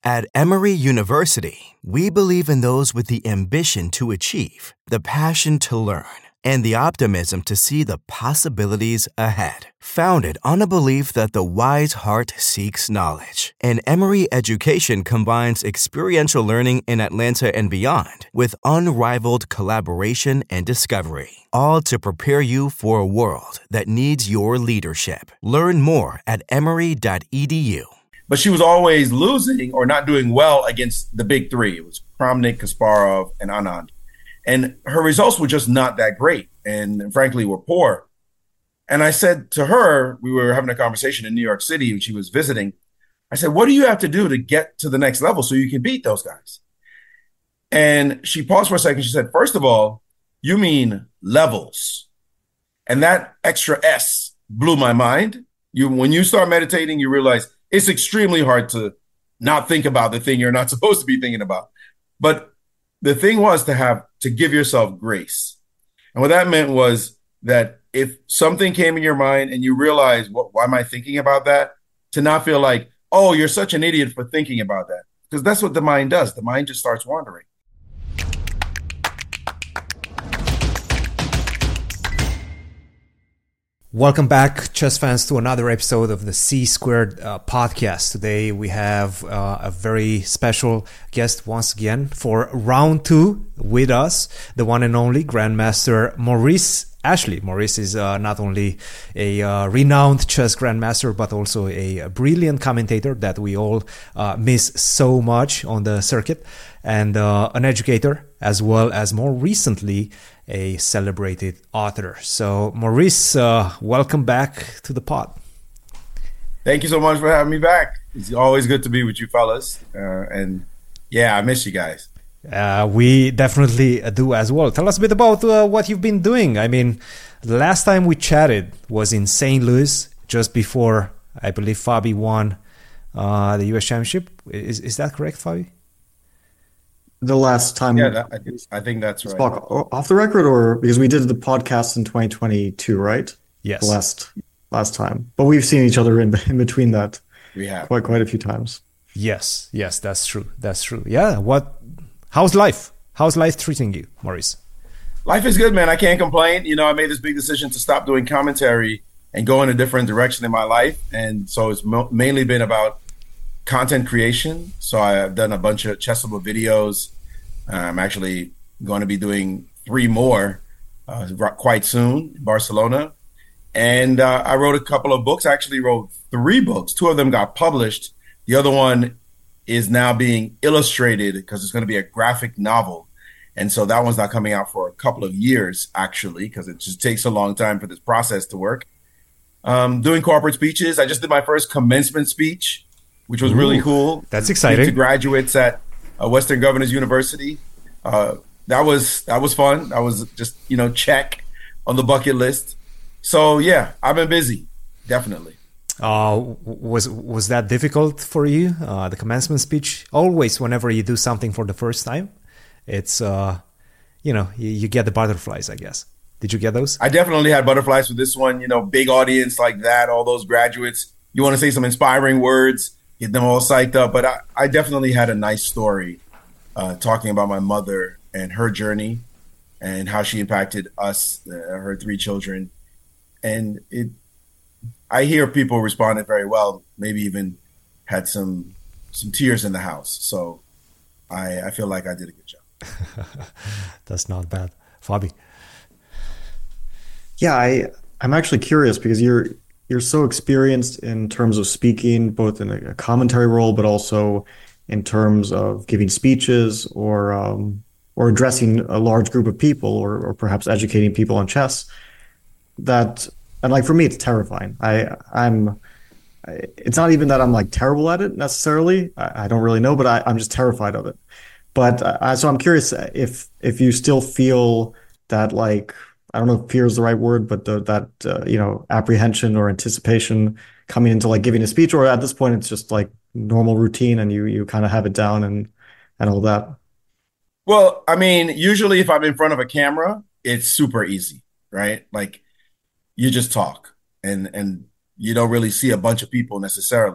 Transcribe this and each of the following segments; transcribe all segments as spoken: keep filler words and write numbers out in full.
At Emory University, we believe in those with the ambition to achieve, the passion to learn, and the optimism to see the possibilities ahead. Founded on a belief that the wise heart seeks knowledge, and Emory Education combines experiential learning in Atlanta and beyond with unrivaled collaboration and discovery, all to prepare you for a world that needs your leadership. Learn more at emory dot e d u. But she was always losing or not doing well against the big three. It was Kramnik, Kasparov, and Anand. And her results were just not that great and frankly were poor. And I said to her, we were having a conversation in New York City when she was visiting. I said, what do you have to do to get to the next level so you can beat those guys? And she paused for a second. She said, first of all, you mean levels. And that extra S blew my mind. You, when you start meditating, you realize it's extremely hard to not think about the thing you're not supposed to be thinking about. But the thing was to have to give yourself grace. And what that meant was that if something came in your mind and you realize, what, why am I thinking about that? To not feel like, oh, you're such an idiot for thinking about that. Because that's what the mind does. The mind just starts wandering. Welcome back, chess fans, to another episode of the C Squared uh, podcast. Today we have uh, a very special guest once again for round two with us, the one and only Grandmaster Maurice Ashley. Maurice is uh, not only a uh, renowned chess grandmaster, but also a, a brilliant commentator that we all uh, miss so much on the circuit, and uh, an educator, as well as more recently a celebrated author. So Maurice, uh, welcome back to the pod. Thank you so much for having me back. It's always good to be with you fellas. Uh, and yeah, I miss you guys. Uh, we definitely do as well. Tell us a bit about uh, what you've been doing. I mean, the last time we chatted was in Saint Louis, just before, I believe, Fabi won uh, the U S Championship. Is is that correct, Fabi? The last time, yeah, that, I, I think that's right. Off the record, or because we did the podcast in twenty twenty-two, right? Yes. The last last time, but we've seen each other in in between that. We have quite quite a few times. Yes, yes, that's true. That's true. Yeah. What? How's life? How's life treating you, Maurice? Life is good, man. I can't complain. You know, I made this big decision to stop doing commentary and go in a different direction in my life, and so it's mo- mainly been about content creation. So I've done a bunch of Chessable videos. I'm actually going to be doing three more uh, quite soon in Barcelona. And uh, I wrote a couple of books. I actually wrote three books. Two of them got published. The other one is now being illustrated because it's going to be a graphic novel. And so that one's not coming out for a couple of years, actually, because it just takes a long time for this process to work. Um, doing corporate speeches. I just did my first commencement speech, which was Ooh, really cool. That's exciting. To graduates at uh, Western Governors University. Uh, that was that was fun. That was just, you know, check on the bucket list. So yeah, I've been busy, definitely. Uh, was was that difficult for you? Uh, the commencement speech. Always, whenever you do something for the first time, it's uh, you know, you, you get the butterflies, I guess. Did you get those? I definitely had butterflies with this one. You know, big audience like that, all those graduates. You want to say some inspiring words, get them all psyched up. But I, I definitely had a nice story uh, talking about my mother and her journey and how she impacted us, uh, her three children. And it, I hear people responded very well, maybe even had some some tears in the house. So I, I feel like I did a good job. That's not bad. Fabi? Yeah, I, I'm actually curious because you're you're so experienced in terms of speaking, both in a commentary role, but also in terms of giving speeches or um, or addressing a large group of people, or, or perhaps educating people on chess. That and like for me, it's terrifying. I I'm. It's not even that I'm like terrible at it necessarily. I, I don't really know, but I, I'm just terrified of it. But uh, so I'm curious if if you still feel that, like, I don't know if fear is the right word, but the, that, uh, you know, apprehension or anticipation coming into like giving a speech, or at this point, it's just like normal routine and you, you kind of have it down and, and all that. Well, I mean, usually if I'm in front of a camera, it's super easy, right? Like you just talk and, and you don't really see a bunch of people necessarily.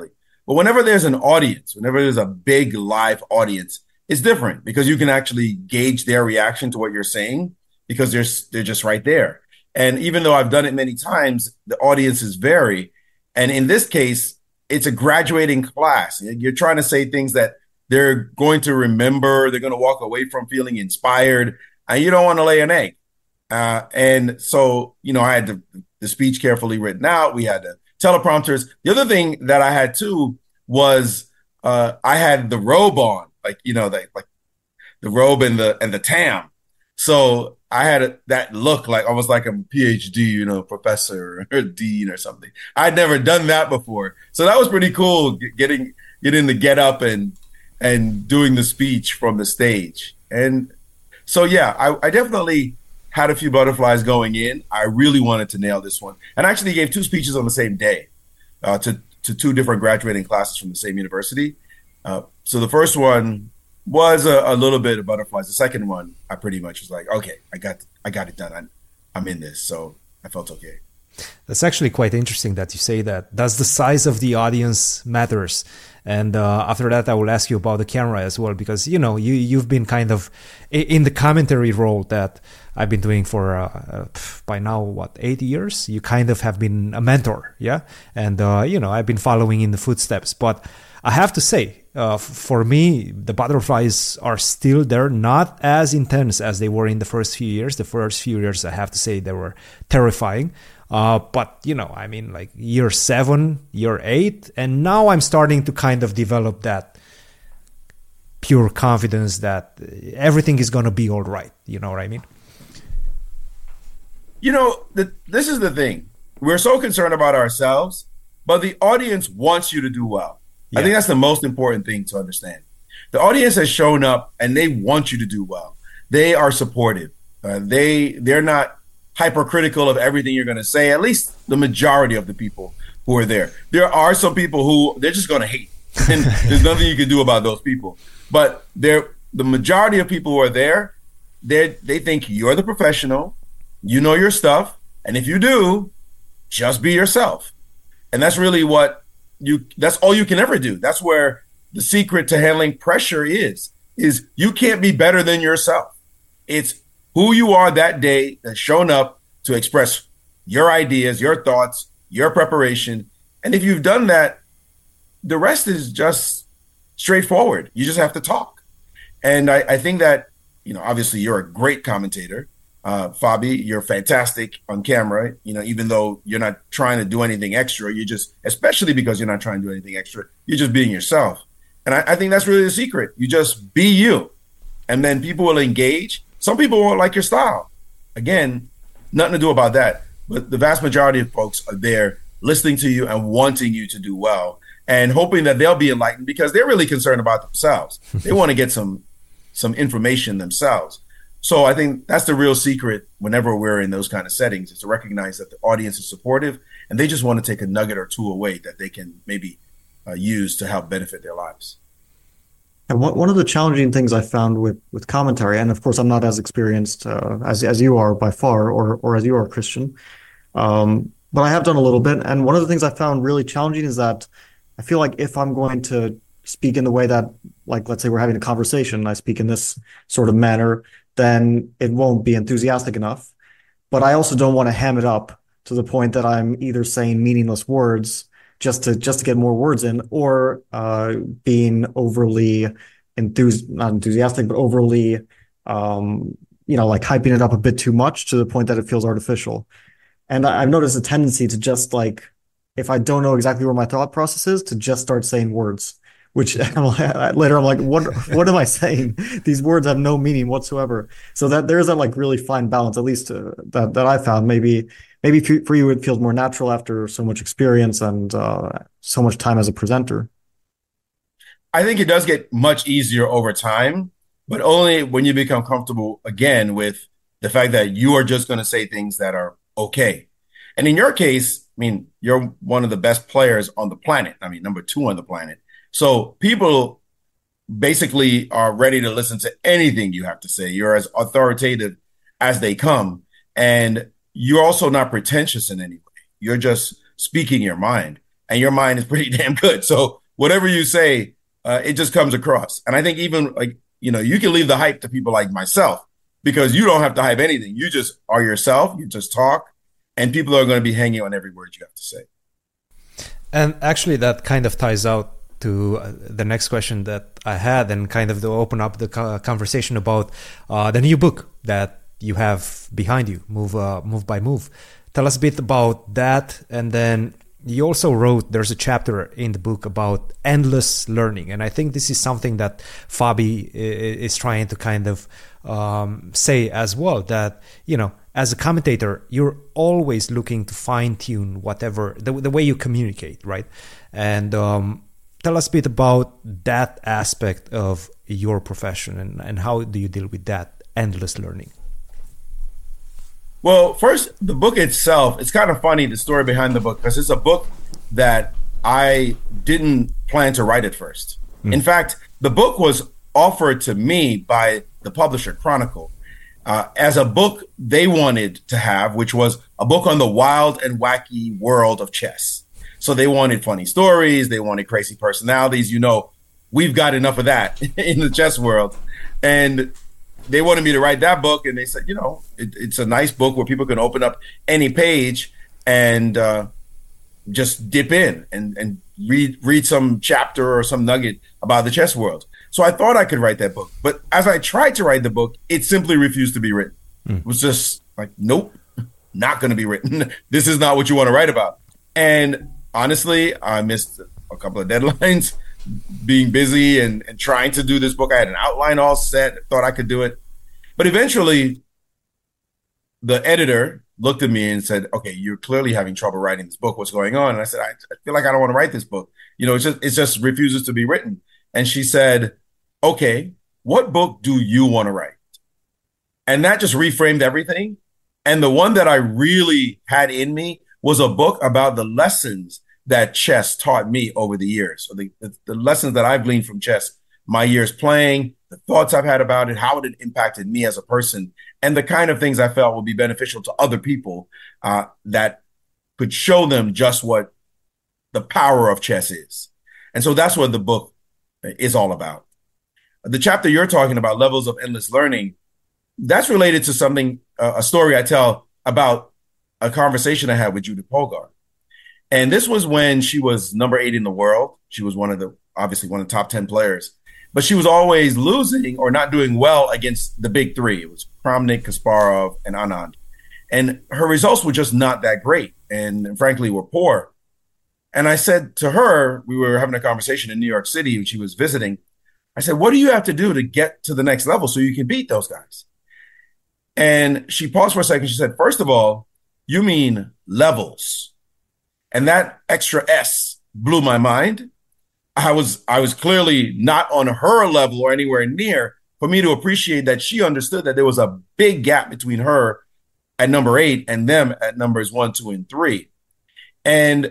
But whenever there's an audience, whenever there's a big live audience, it's different because you can actually gauge their reaction to what you're saying because they're, they're just right there. And even though I've done it many times, the audiences vary. And in this case, it's a graduating class. You're trying to say things that they're going to remember, they're going to walk away from feeling inspired, and you don't want to lay an egg. Uh, and so, you know, I had the, the speech carefully written out. We had the teleprompters. The other thing that I had too was uh, I had the robe on, like, you know, the, like the robe and the and the tam. So I had a, that look like almost like a PhD, you know, professor or dean or something. I'd never done that before. So that was pretty cool, getting getting the get up and and doing the speech from the stage. And so, yeah, I, I definitely had a few butterflies going in. I really wanted to nail this one. And I actually gave two speeches on the same day uh, to, to two different graduating classes from the same university. Uh, so the first one was a, a little bit of butterflies. The second one, I pretty much was like, okay, I got I got it done. I'm, I'm in this. So I felt okay. That's actually quite interesting that you say that. Does the size of the audience matters? And uh, after that, I will ask you about the camera as well, because, you know, you, you've been kind of in the commentary role that I've been doing for, uh, uh, by now, what, eight years? You kind of have been a mentor, yeah? And, uh, you know, I've been following in the footsteps. But I have to say, uh, for me, the butterflies are still there, not as intense as they were in the first few years. The first few years, I have to say, they were terrifying. Uh, but, you know, I mean, like year seven, year eight, and now I'm starting to kind of develop that pure confidence that everything is going to be all right. You know what I mean? You know, the, this is the thing. We're so concerned about ourselves, but the audience wants you to do well. Yeah. I think that's the most important thing to understand. The audience has shown up and they want you to do well. They are supportive. Uh, they, they're not hypercritical of everything you're going to say, at least the majority of the people who are there. There are some people who they're just going to hate, and there's nothing you can do about those people. But they're, the majority of people who are there, they they think you're the professional, you know your stuff, and if you do, just be yourself. And that's really what you, that's all you can ever do. That's where the secret to handling pressure is, is you can't be better than yourself. It's who you are that day that's shown up to express your ideas, your thoughts, your preparation. And if you've done that, the rest is just straightforward. You just have to talk. And I, I think that, you know, obviously you're a great commentator. Uh, Fabi, you're fantastic on camera, you know, even though you're not trying to do anything extra, you just, especially because you're not trying to do anything extra, you're just being yourself. And I, I think that's really the secret. You just be you. And then people will engage. Some people won't like your style. Again, nothing to do about that. But the vast majority of folks are there listening to you and wanting you to do well and hoping that they'll be enlightened because they're really concerned about themselves. They want to get some some information themselves. So I think that's the real secret whenever we're in those kind of settings, is to recognize that the audience is supportive and they just want to take a nugget or two away that they can maybe uh, use to help benefit their lives. And one one of the challenging things I found with, with commentary, and of course I'm not as experienced uh, as as you are by far, or or as you are, Christian, um, but I have done a little bit. And one of the things I found really challenging is that I feel like if I'm going to speak in the way that, like, let's say we're having a conversation, and I speak in this sort of manner, then it won't be enthusiastic enough. But I also don't want to ham it up to the point that I'm either saying meaningless words just to just to get more words in, or uh, being overly enthus not enthusiastic, but overly, um, you know, like hyping it up a bit too much to the point that it feels artificial. And I, I've noticed a tendency to just, like, if I don't know exactly where my thought process is, to just start saying words, which later I'm like, what what am I saying? These words have no meaning whatsoever. So that there's a, like, really fine balance, at least uh, that that I found. Maybe. Maybe for you, it feels more natural after so much experience and uh, so much time as a presenter. I think it does get much easier over time, but only when you become comfortable again with the fact that you are just going to say things that are okay. And in your case, I mean, you're one of the best players on the planet. I mean, number two on the planet. So people basically are ready to listen to anything you have to say. You're as authoritative as they come. And you're also not pretentious in any way. You're just speaking your mind, and your mind is pretty damn good. So whatever you say, uh, it just comes across. And I think even like, you know, you can leave the hype to people like myself because you don't have to hype anything. You just are yourself. You just talk and people are going to be hanging on every word you have to say. And actually that kind of ties out to uh, the next question that I had, and kind of to open up the co- conversation about uh, the new book that you have behind you, Move uh, Move by Move. Tell us a bit about that. And then you also wrote, there's a chapter in the book about endless learning. And I think this is something that Fabi is trying to kind of um, say as well, that, you know, as a commentator, you're always looking to fine tune whatever, the, the way you communicate, right? And um, tell us a bit about that aspect of your profession, and, and how do you deal with that endless learning? Well, first, the book itself, it's kind of funny, the story behind the book, because it's a book that I didn't plan to write at first. Mm. In fact, the book was offered to me by the publisher, Chronicle, uh, as a book they wanted to have, which was a book on the wild and wacky world of chess. So they wanted funny stories, they wanted crazy personalities. You know, we've got enough of that in the chess world. And they wanted me to write that book, and they said, you know, it, it's a nice book where people can open up any page and uh, just dip in and, and read read some chapter or some nugget about the chess world. So I thought I could write that book. But as I tried to write the book, it simply refused to be written. Mm. It was just like, nope, not going to be written. This is not what you want to write about. And honestly, I missed a couple of deadlines. Being busy and, and trying to do this book. I had an outline all set, thought I could do it. But eventually, the editor looked at me and said, okay, you're clearly having trouble writing this book. What's going on? And I said, I, I feel like I don't want to write this book. You know, it just, it just refuses to be written. And she said, okay, what book do you want to write? And that just reframed everything. And the one that I really had in me was a book about the lessons that chess taught me over the years. So the, the, the lessons that I've gleaned from chess, my years playing, the thoughts I've had about it, how it had impacted me as a person, and the kind of things I felt would be beneficial to other people uh, that could show them just what the power of chess is. And so that's what the book is all about. The chapter you're talking about, Levels of Endless Learning, that's related to something, uh, a story I tell about a conversation I had with Judith Polgar. And this was when she was number eight in the world. She was one of the, obviously one of the top ten players, but she was always losing or not doing well against the big three. It was Kramnik, Kasparov, and Anand. And her results were just not that great, and frankly were poor. And I said to her, we were having a conversation in New York City, she was visiting. I said, what do you have to do to get to the next level so you can beat those guys? And she paused for a second. She said, first of all, you mean levels. And that extra S blew my mind. I was I was clearly not on her level or anywhere near for me to appreciate that she understood that there was a big gap between her at number eight and them at numbers one, two, and three. And,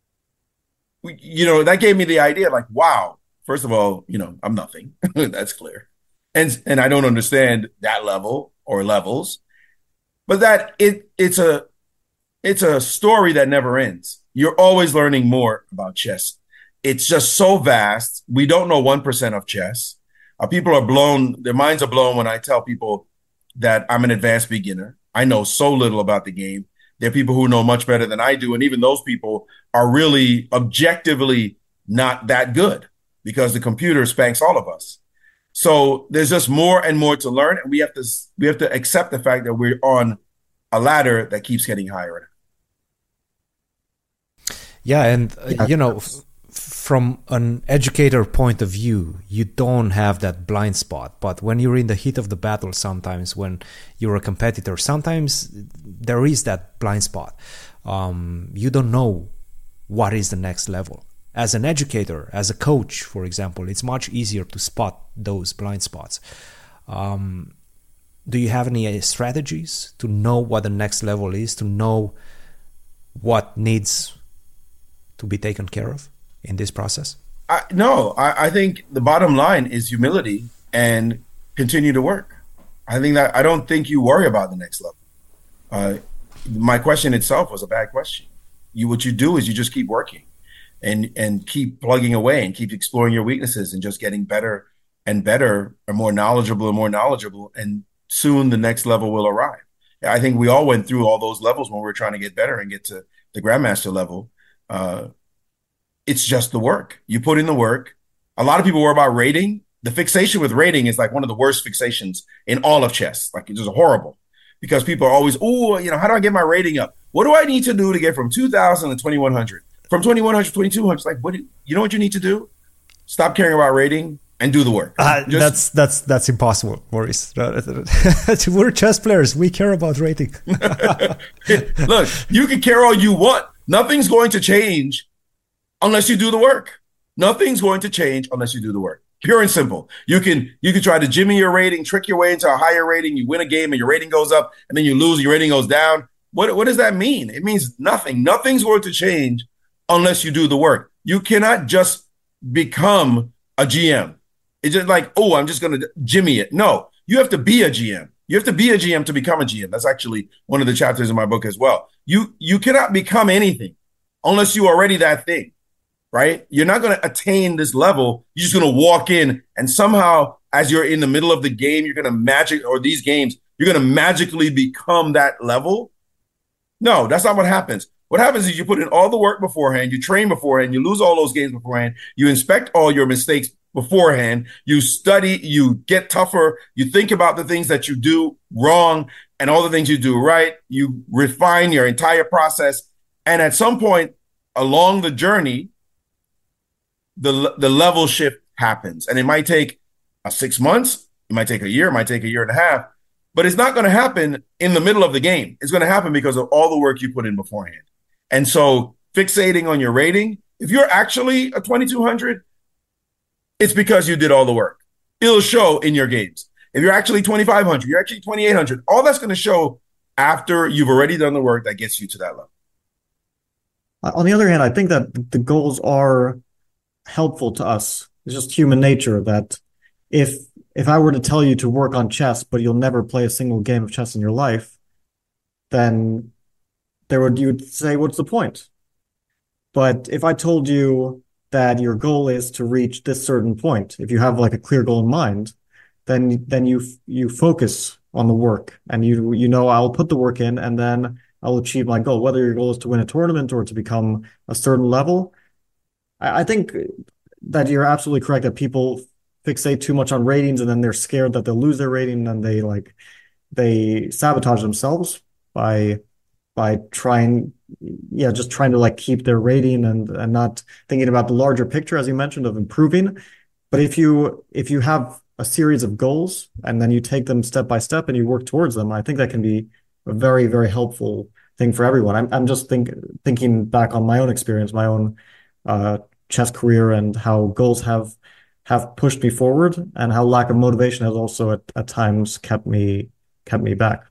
you know, that gave me the idea like, wow, first of all, you know, I'm nothing. That's clear. And and I don't understand that level or levels. But that it it's a it's a story that never ends. You're always learning more about chess. It's just so vast. We don't know one percent of chess. Uh, people are blown, their minds are blown when I tell people that I'm an advanced beginner. I know so little about the game. There are people who know much better than I do. And even those people are really objectively not that good because the computer spanks all of us. So there's just more and more to learn. And we have to, we have to accept the fact that we're on a ladder that keeps getting higher. Yeah, and uh, you know, f- from an educator point of view, you don't have that blind spot. But when you're in the heat of the battle, sometimes when you're a competitor, sometimes there is that blind spot. Um, you don't know what is the next level. As an educator, as a coach, for example, it's much easier to spot those blind spots. Um, do you have any strategies to know what the next level is, to know what needs to be taken care of in this process? I, no, I, I think the bottom line is humility and continue to work. I think that I don't think you worry about the next level. Uh, my question itself was a bad question. You, what you do is you just keep working. and and keep plugging away and keep exploring your weaknesses and just getting better and better or more knowledgeable and more knowledgeable. And soon the next level will arrive. I think we all went through all those levels when we were trying to get better and get to the Grandmaster level. Uh, it's just the work. You put in the work. A lot of people worry about rating. The fixation with rating is like one of the worst fixations in all of chess. Like, it's just horrible because people are always, oh, you know, how do I get my rating up? What do I need to do to get from two thousand to twenty-one hundred? From twenty-one hundred to twenty-two hundred? It's like, what? Do, you know what you need to do? Stop caring about rating and do the work. Uh, Just, that's that's that's impossible, Maurice. We're chess players. We care about rating. Look, you can care all you want. Nothing's going to change unless you do the work. Nothing's going to change unless you do the work. Pure and simple. You can you can try to jimmy your rating, trick your way into a higher rating. You win a game and your rating goes up, and then you lose, your rating goes down. What what does that mean? It means nothing. Nothing's going to change unless you do the work. You cannot just become a G M. It's just like, oh, I'm just going to jimmy it. No, you have to be a G M. You have to be a G M to become a G M. That's actually one of the chapters in my book as well. You you cannot become anything unless you're already that thing, right? You're not going to attain this level. You're just going to walk in and somehow, as you're in the middle of the game, you're going to magic, or these games, you're going to magically become that level. No, that's not what happens. What happens is you put in all the work beforehand, you train beforehand, you lose all those games beforehand, you inspect all your mistakes beforehand, you study, you get tougher, you think about the things that you do wrong and all the things you do right, you refine your entire process. And at some point along the journey, the, the level shift happens. And it might take uh, six months, it might take a year, it might take a year and a half, but it's not going to happen in the middle of the game. It's going to happen because of all the work you put in beforehand. And so fixating on your rating, if you're actually a twenty-two hundred, it's because you did all the work. It'll show in your games. If you're actually twenty-five hundred, you're actually twenty-eight hundred, all that's going to show after you've already done the work that gets you to that level. On the other hand, I think that the goals are helpful to us. It's just human nature that if if I were to tell you to work on chess, but you'll never play a single game of chess in your life, then there would you would say, what's the point? But if I told you that your goal is to reach this certain point, if you have like a clear goal in mind, then then you you focus on the work, and you you know I'll put the work in, and then I'll achieve my goal. Whether your goal is to win a tournament or to become a certain level, I, I think that you're absolutely correct that people fixate too much on ratings, and then they're scared that they'll lose their rating, and they like they sabotage themselves by by trying, yeah, just trying to like keep their rating and and not thinking about the larger picture, as you mentioned, of improving. But if you if you have a series of goals and then you take them step by step and you work towards them, I think that can be a very, very helpful thing for everyone. I'm I'm just think thinking back on my own experience, my own uh, chess career, and how goals have have pushed me forward, and how lack of motivation has also at, at times kept me kept me back.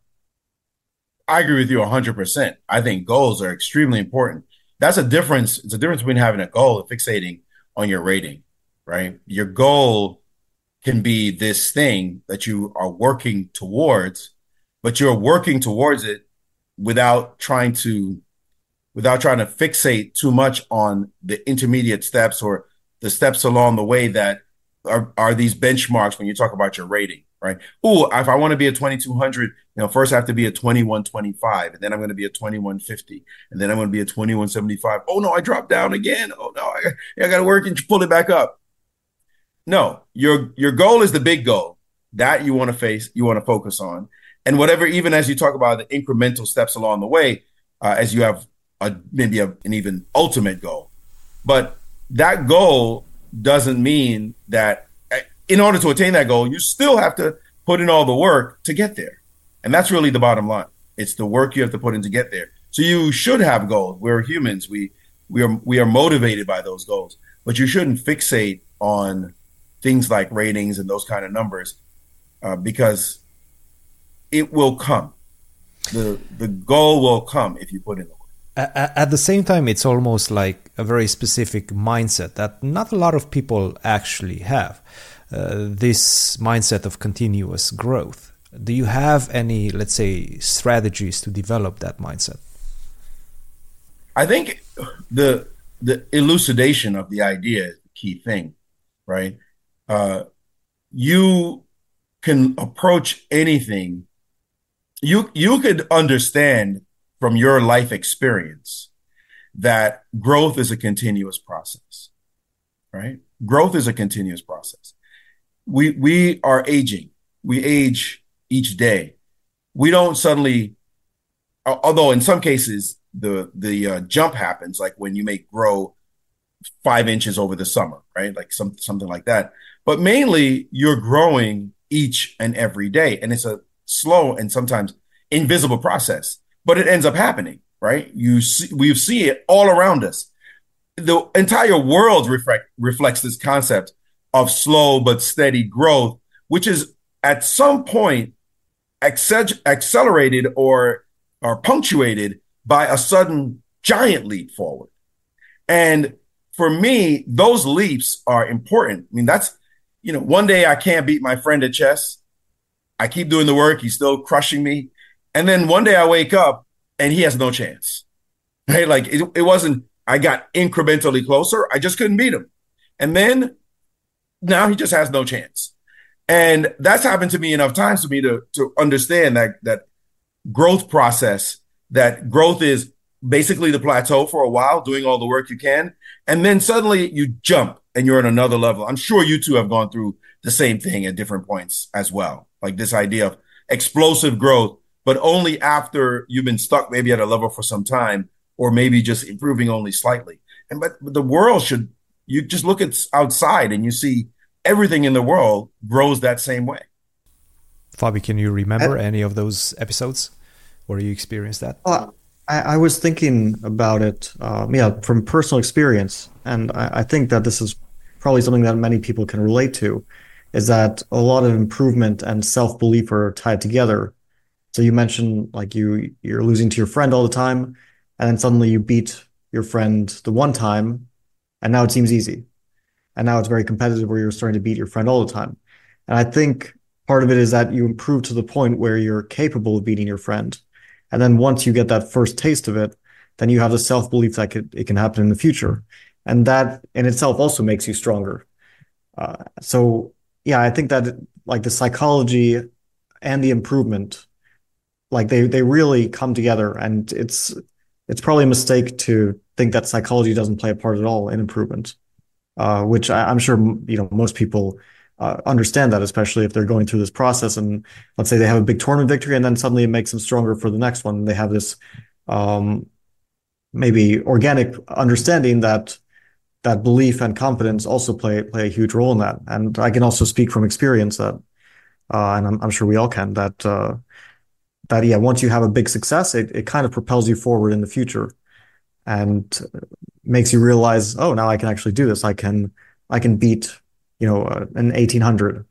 I agree with you one hundred percent. I think goals are extremely important. That's a difference. It's a difference between having a goal and fixating on your rating, right? Your goal can be this thing that you are working towards, but you're working towards it without trying to, without trying to fixate too much on the intermediate steps or the steps along the way that are, are these benchmarks when you talk about your rating, right? Oh, if I want to be a twenty-two hundred, you know, first I have to be a twenty-one twenty-five, and then I'm going to be a twenty-one fifty, and then I'm going to be a twenty-one seventy-five. Oh no, I dropped down again. Oh no, I, I got to work and pull it back up. No, your your goal is the big goal that you want to face, you want to focus on, and whatever. Even as you talk about the incremental steps along the way, uh, as you have a maybe a, an even ultimate goal, but that goal doesn't mean that in order to attain that goal, you still have to put in all the work to get there. And that's really the bottom line. It's the work you have to put in to get there. So you should have goals. We're humans. We we are we are motivated by those goals. But you shouldn't fixate on things like ratings and those kind of numbers uh, because it will come. The the goal will come if you put in the work. At the same time, it's almost like a very specific mindset that not a lot of people actually have. Uh, this mindset of continuous growth. Do you have any, let's say, strategies to develop that mindset? I think the the elucidation of the idea is the key thing, right? Uh, you can approach anything. You you could understand from your life experience that growth is a continuous process, right? Growth is a continuous process. We we are aging. We age each day. We don't suddenly, although in some cases the the uh, jump happens, like when you may grow five inches over the summer, right? Like some something like that. But mainly, you're growing each and every day, and it's a slow and sometimes invisible process, but it ends up happening, right? You see, we see it all around us. The entire world reflect, reflects this concept of slow but steady growth, which is at some point acce- accelerated or or punctuated by a sudden giant leap forward. And for me, those leaps are important. I mean, that's, you know, one day I can't beat my friend at chess. I keep doing the work. He's still crushing me. And then one day I wake up and he has no chance, right? Like it, it wasn't, I got incrementally closer. I just couldn't beat him. And then now he just has no chance. And that's happened to me enough times for me to, to understand that, that growth process, that growth is basically the plateau for a while, doing all the work you can. And then suddenly you jump and you're at another level. I'm sure you two have gone through the same thing at different points as well. Like this idea of explosive growth, but only after you've been stuck maybe at a level for some time, or maybe just improving only slightly. And but, but the world should, you just look at outside and you see everything in the world grows that same way. Fabi, can you remember I, any of those episodes where you experienced that? Uh, I, I was thinking about it, um, yeah, from personal experience. And I, I think that this is probably something that many people can relate to, is that a lot of improvement and self-belief are tied together. So you mentioned like you, you're losing to your friend all the time, and then suddenly you beat your friend the one time, and now it seems easy. And now it's very competitive where you're starting to beat your friend all the time. And I think part of it is that you improve to the point where you're capable of beating your friend. And then once you get that first taste of it, then you have the self-belief that it, it can happen in the future. And that in itself also makes you stronger. Uh, so, yeah, I think that like the psychology and the improvement, like they, they really come together. And it's it's probably a mistake to think that psychology doesn't play a part at all in improvement, uh, which I, I'm sure, you know, most people Uh, understand that, especially if they're going through this process and let's say they have a big tournament victory and then suddenly it makes them stronger for the next one. They have this um, maybe organic understanding that that belief and confidence also play play a huge role in that. And I can also speak from experience that, uh, and I'm, I'm sure we all can, that uh, that yeah, once you have a big success, it it kind of propels you forward in the future and makes you realize, oh, now I can actually do this. I can I can beat, you know, uh, an eighteen hundred,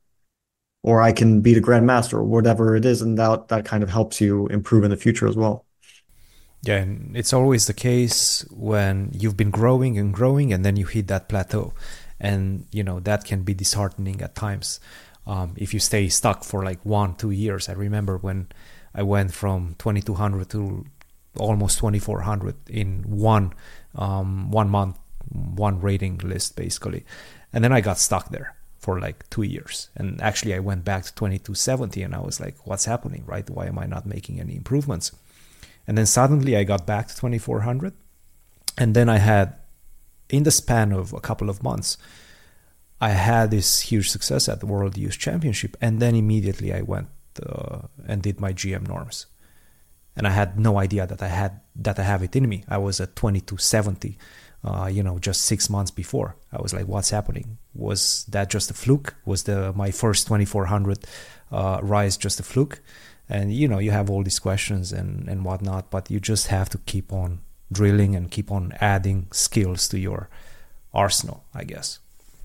or I can beat a grandmaster, or whatever it is, and that that kind of helps you improve in the future as well. Yeah, and it's always the case when you've been growing and growing, and then you hit that plateau, and you know that can be disheartening at times. Um, if you stay stuck for like one, two years. I remember when I went from twenty-two hundred to almost twenty-four hundred in one um, one month, one rating list basically. And then I got stuck there for like two years. And actually I went back to twenty-two seventy and I was like, what's happening, right? Why am I not making any improvements? And then suddenly I got back to twenty-four hundred. And then I had, in the span of a couple of months, I had this huge success at the World Youth Championship. And then immediately I went uh, and did my G M norms. And I had no idea that I had that I have it in me. I was at twenty-two seventy. Uh, you know, just six months before. I was like, what's happening? Was that just a fluke? Was the my first twenty-four hundred uh, rise just a fluke? And, you know, you have all these questions and, and whatnot, but you just have to keep on drilling and keep on adding skills to your arsenal, I guess.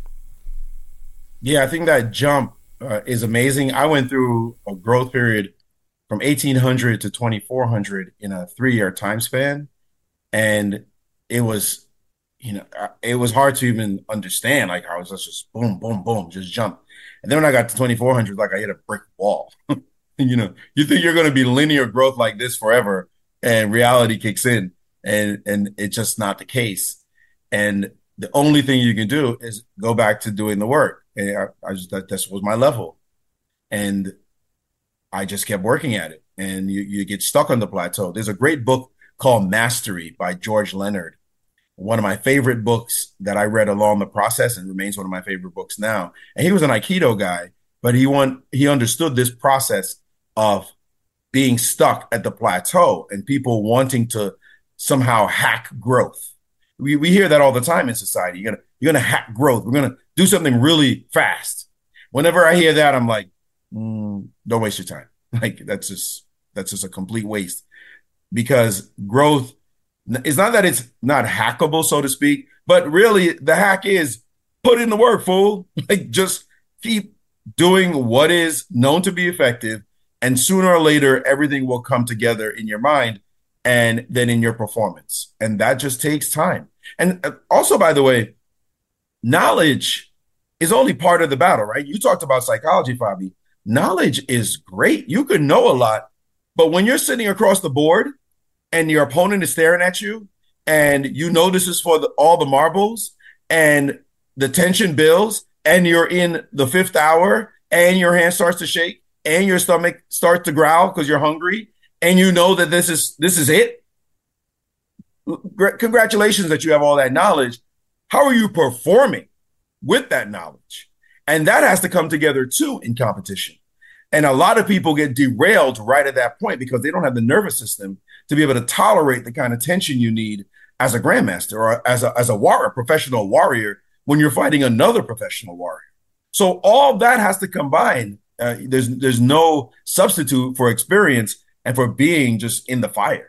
Yeah, I think that jump uh, is amazing. I went through a growth period from eighteen hundred to twenty-four hundred in a three-year time span. And it was, you know, it was hard to even understand. Like I was just boom, boom, boom, just jump. And then when I got to twenty-four hundred, like I hit a brick wall. You know, you think you're going to be linear growth like this forever, and reality kicks in, and and it's just not the case. And the only thing you can do is go back to doing the work. And I, I just, that this was my level. And I just kept working at it. And you, you get stuck on the plateau. There's a great book called Mastery by George Leonard. One of my favorite books that I read along the process and remains one of my favorite books now. And he was an Aikido guy, but he want, he understood this process of being stuck at the plateau and people wanting to somehow hack growth. We we hear that all the time in society. You're gonna you're gonna hack growth. We're gonna do something really fast. Whenever I hear that, I'm like, mm, don't waste your time. Like that's just that's just a complete waste, because growth is not that it's not hackable, so to speak, but really the hack is put in the work, fool. Like just keep doing what is known to be effective, and sooner or later everything will come together in your mind and then in your performance. And that just takes time. And also, by the way, knowledge is only part of the battle, right? You talked about psychology, Fabi. Knowledge is great. You can know a lot, but when you're sitting across the board and your opponent is staring at you and you know this is for the, all the marbles, and the tension builds and you're in the fifth hour and your hand starts to shake and your stomach starts to growl because you're hungry, and you know that this is this is it. Congratulations that you have all that knowledge. How are you performing with that knowledge? And that has to come together too in competition. And a lot of people get derailed right at that point because they don't have the nervous system to be able to tolerate the kind of tension you need as a grandmaster or as a as a warrior, professional warrior, when you're fighting another professional warrior. So all that has to combine. Uh, there's there's no substitute for experience and for being just in the fire.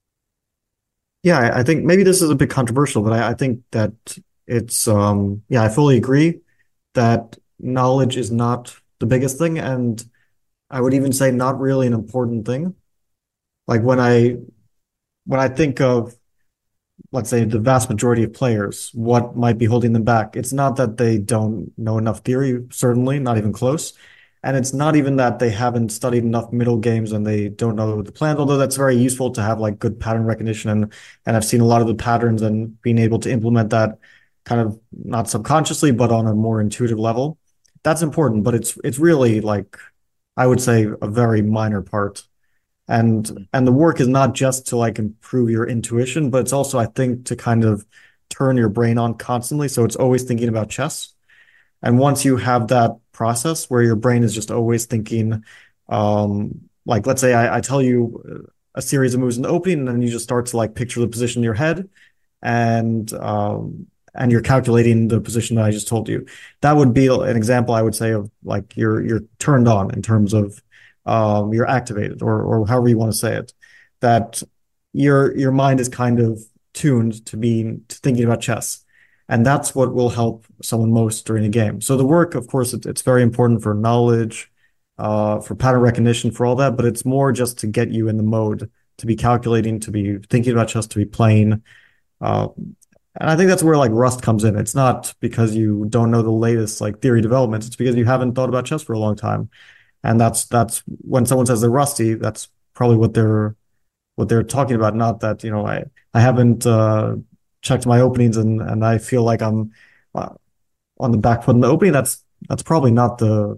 Yeah, I think maybe this is a bit controversial, but I, I think that it's, um, yeah, I fully agree that knowledge is not the biggest thing. And I would even say not really an important thing. Like when I, when I think of, let's say, the vast majority of players, what might be holding them back? It's not that they don't know enough theory, certainly, not even close. And it's not even that they haven't studied enough middle games and they don't know the plan, although that's very useful to have like good pattern recognition. And, and I've seen a lot of the patterns and being able to implement that kind of not subconsciously, but on a more intuitive level. That's important, but it's it's really like, I would say, a very minor part. And and the work is not just to like improve your intuition, but it's also, I think, to kind of turn your brain on constantly. So it's always thinking about chess. And once you have that process where your brain is just always thinking, um, like, let's say I, I tell you a series of moves in the opening, and then you just start to like picture the position in your head, and um, and you're calculating the position that I just told you. That would be an example, I would say, of like you're you're turned on in terms of um, you're activated, or or however you want to say it. That your your mind is kind of tuned to being to thinking about chess. And that's what will help someone most during a game. So the work, of course, it, it's very important for knowledge, uh, for pattern recognition, for all that. But it's more just to get you in the mode, to be calculating, to be thinking about chess, to be playing. Uh, and I think that's where like Rust comes in. It's not because you don't know the latest like theory developments. It's because you haven't thought about chess for a long time. And that's that's when someone says they're rusty, that's probably what they're what they're talking about. Not that, you know, I I haven't. Uh, checked my openings and and I feel like I'm uh, on the back foot in the opening. That's that's probably not the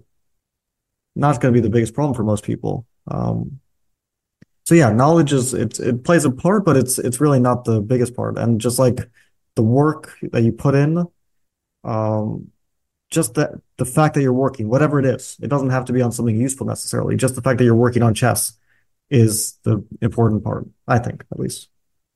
not going to be the biggest problem for most people. Um, so yeah, knowledge is it it plays a part, but it's it's really not the biggest part. And just like the work that you put in, um, just that the fact that you're working, whatever it is, it doesn't have to be on something useful necessarily. Just the fact that you're working on chess is the important part, I think, at least.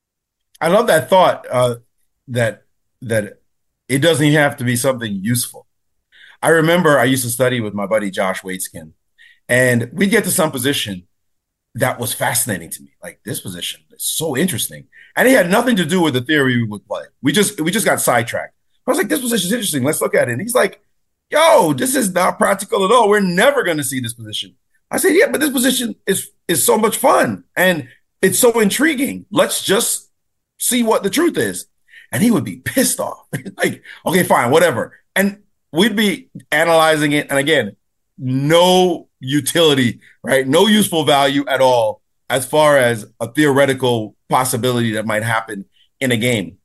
I love that thought uh, that that it doesn't even have to be something useful. I remember I used to study with my buddy Josh Waitzkin, and we'd get to some position that was fascinating to me. Like, this position is so interesting, and it had nothing to do with the theory we would play. We just we just got sidetracked. I was like, this position is interesting. Let's look at it. And he's like, yo, this is not practical at all. We're never going to see this position. I said, yeah, but this position is is so much fun, and it's so intriguing. Let's just see what the truth is. And he would be pissed off. Like, okay, fine, whatever. And we'd be analyzing it. And again, no utility, right? No useful value at all as far as a theoretical possibility that might happen in a game.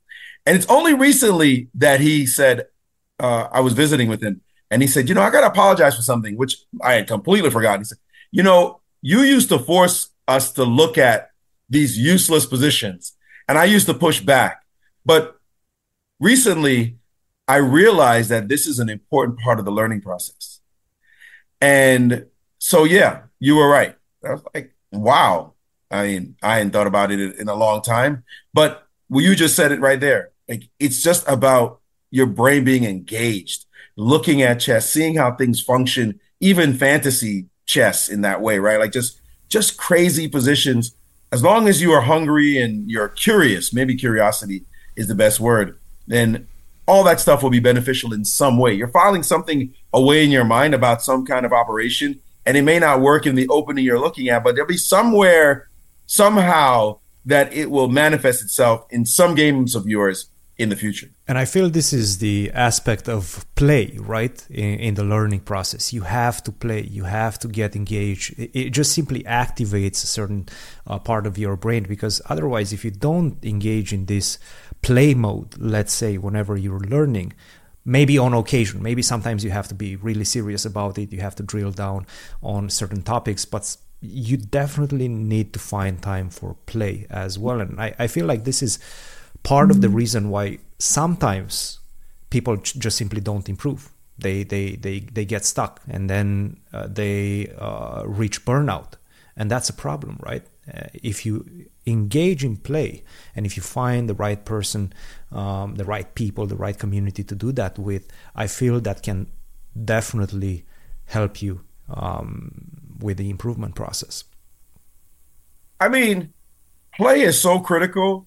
And it's only recently that he said, uh, I was visiting with him, and he said, you know, I got to apologize for something, which I had completely forgotten. He said, you know, you used to force us to look at these useless positions, and I used to push back. But recently, I realized that this is an important part of the learning process. And so, yeah, you were right. I was like, wow. I mean, I hadn't thought about it in a long time, but well, you just said it right there. Like, it's just about your brain being engaged, looking at chess, seeing how things function, even fantasy chess in that way, right? Like just, just crazy positions. As long as you are hungry and you're curious, maybe curiosity is the best word, then all that stuff will be beneficial in some way. You're filing something away in your mind about some kind of operation, and it may not work in the opening you're looking at, but there'll be somewhere, somehow, that it will manifest itself in some games of yours in the future. And I feel this is the aspect of play, right? In, in the learning process. You have to play, you have to get engaged. It, it just simply activates a certain uh, part of your brain, because otherwise, if you don't engage in this play mode, let's say, whenever you're learning, maybe on occasion, maybe sometimes you have to be really serious about it, you have to drill down on certain topics, but you definitely need to find time for play as well. And I, I feel like this is part of the reason why sometimes people just simply don't improve. They they they, they get stuck, and then uh, they uh, reach burnout. And that's a problem, right? Uh, if you engage in play, and if you find the right person, um, the right people, the right community to do that with, I feel that can definitely help you um, with the improvement process. I mean, play is so critical.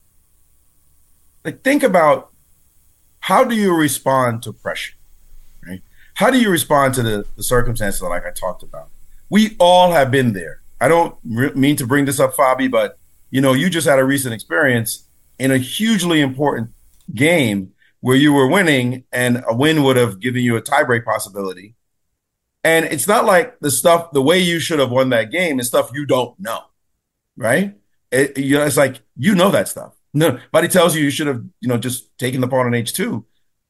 Like, think about, how do you respond to pressure, right? How do you respond to the, the circumstances like I talked about? We all have been there. I don't re- mean to bring this up, Fabi, but, you know, you just had a recent experience in a hugely important game where you were winning, and a win would have given you a tiebreak possibility. And it's not like the stuff, the way you should have won that game is stuff you don't know, right? It, you know, it's like, you know that stuff. Nobody tells you you should have, you know, just taken the pawn on H two.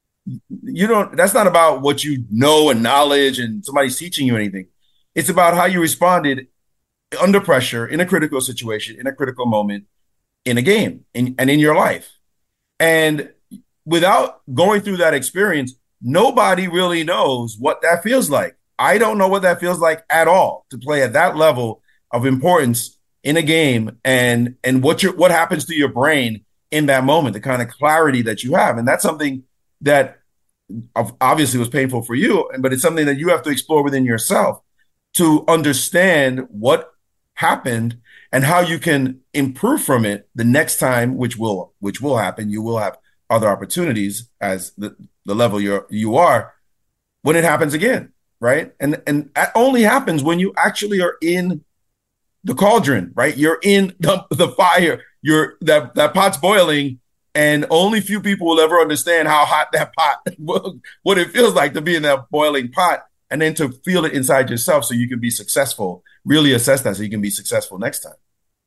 You don't, that's not about what you know and knowledge and somebody's teaching you anything. It's about how you responded under pressure, in a critical situation, in a critical moment, in a game, in, and in your life. And without going through that experience, nobody really knows what that feels like. I don't know what that feels like at all, to play at that level of importance in a game, and and what your what happens to your brain in that moment, the kind of clarity that you have. And that's something that obviously was painful for you, but it's something that you have to explore within yourself to understand what happened and how you can improve from it the next time, which will which will happen. You will have other opportunities as the, the level you're you are when it happens again, right? And and that only happens when you actually are in the cauldron, right? You're in the, the fire. You're that that pot's boiling, and only few people will ever understand how hot that pot, what it feels like to be in that boiling pot, and then to feel it inside yourself, so you can be successful. Really assess that, so you can be successful next time.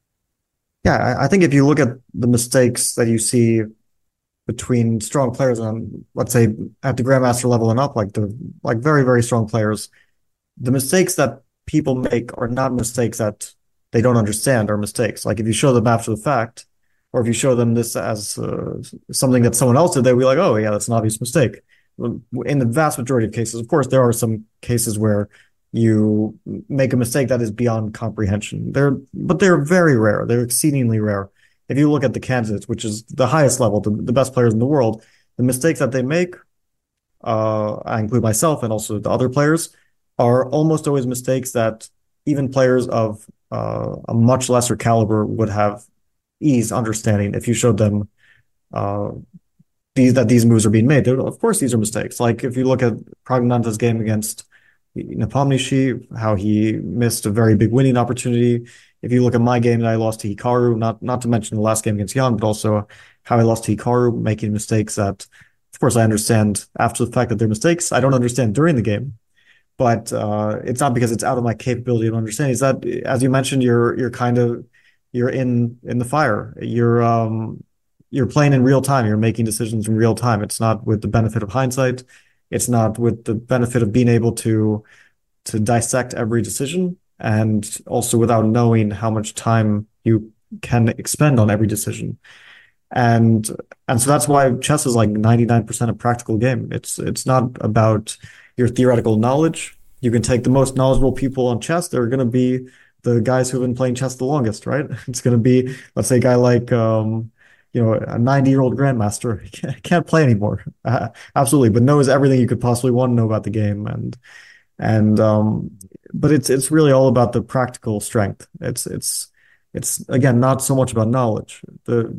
Yeah, I think if you look at the mistakes that you see between strong players on, let's say, at the grandmaster level and up, like the like very very strong players, the mistakes that people make are not mistakes that they don't understand are mistakes. Like, if you show them after the fact, or if you show them this as uh, something that someone else did, they'll be like, oh yeah, that's an obvious mistake. In the vast majority of cases, of course, there are some cases where you make a mistake that is beyond comprehension. They're, but they're very rare. They're exceedingly rare. If you look at the candidates, which is the highest level, the, the best players in the world, the mistakes that they make, uh, I include myself and also the other players, are almost always mistakes that even players of uh, a much lesser caliber would have ease understanding if you showed them uh, these that these moves are being made. Of course, these are mistakes. Like, if you look at Praggnanandha's game against Nepomniachtchi, how he missed a very big winning opportunity. If you look at my game that I lost to Hikaru, not not to mention the last game against Jan, but also how I lost to Hikaru, making mistakes that, of course, I understand after the fact that they're mistakes. I don't understand during the game, but uh, it's not because it's out of my capability of understanding. It's that, as you mentioned, you're you're kind of you're in in the fire. You're um you're playing in real time. You're making decisions in real time. It's not with the benefit of hindsight. It's not with the benefit of being able to to dissect every decision, and also without knowing how much time you can expend on every decision. And and so that's why chess is like ninety-nine percent a practical game. It's it's not about your theoretical knowledge. You can take the most knowledgeable people on chess. They're going to be the guys who've been playing chess the longest, right? It's going to be, let's say, a guy like, um, you know, a ninety-year-old grandmaster. He can't, can't play anymore. Uh, absolutely, but knows everything you could possibly want to know about the game. And and um, but it's it's really all about the practical strength. It's it's it's again not so much about knowledge. The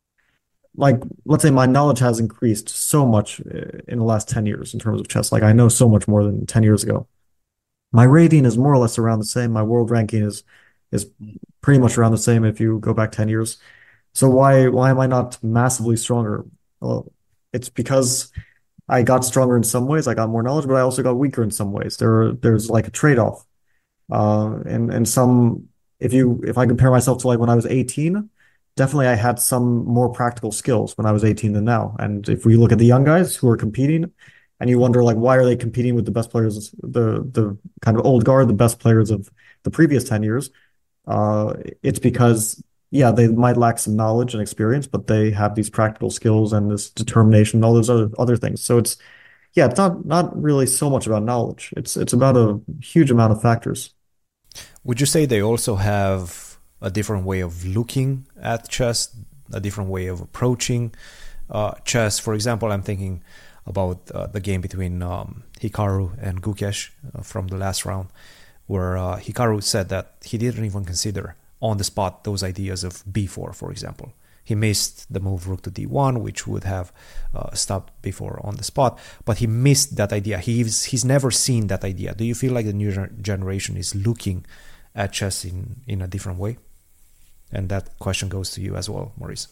like let's say my knowledge has increased so much in the last ten years in terms of chess. Like I know so much more than ten years ago. My rating is more or less around the same. My world ranking is is pretty much around the same if you go back ten years. So why why am I not massively stronger? Well, it's because I got stronger in some ways. I got more knowledge, but I also got weaker in some ways. There there's like a trade-off. Uh, and and some if you if I compare myself to like when I was eighteen, definitely I had some more practical skills when I was eighteen than now. And if we look at the young guys who are competing, and you wonder like why are they competing with the best players, the the kind of old guard, the best players of the previous ten years, uh, it's because yeah, they might lack some knowledge and experience, but they have these practical skills and this determination and all those other other things. So it's yeah, it's not not really so much about knowledge. It's it's about a huge amount of factors. Would you say they also have a different way of looking at chess, a different way of approaching uh, chess? For example, I'm thinking about uh, the game between um, Hikaru and Gukesh uh, from the last round, where uh, Hikaru said that he didn't even consider on the spot those ideas of b four, for example. He missed the move rook to d one, which would have uh, stopped b four on the spot, but he missed that idea. He's he's never seen that idea. Do you feel like the new generation is looking at chess in, in a different way? And that question goes to you as well, Maurice.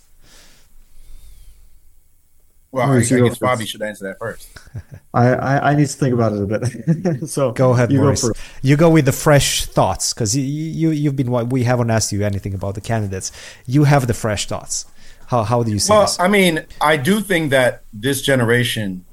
Well, I, I guess Bobby should answer that first. I, I, I need to think about it a bit. So go ahead, you Maurice. Go you go with the fresh thoughts, because you, you you've been we haven't asked you anything about the candidates. You have the fresh thoughts. How how do you see well, this? Well, I mean, I do think that this generation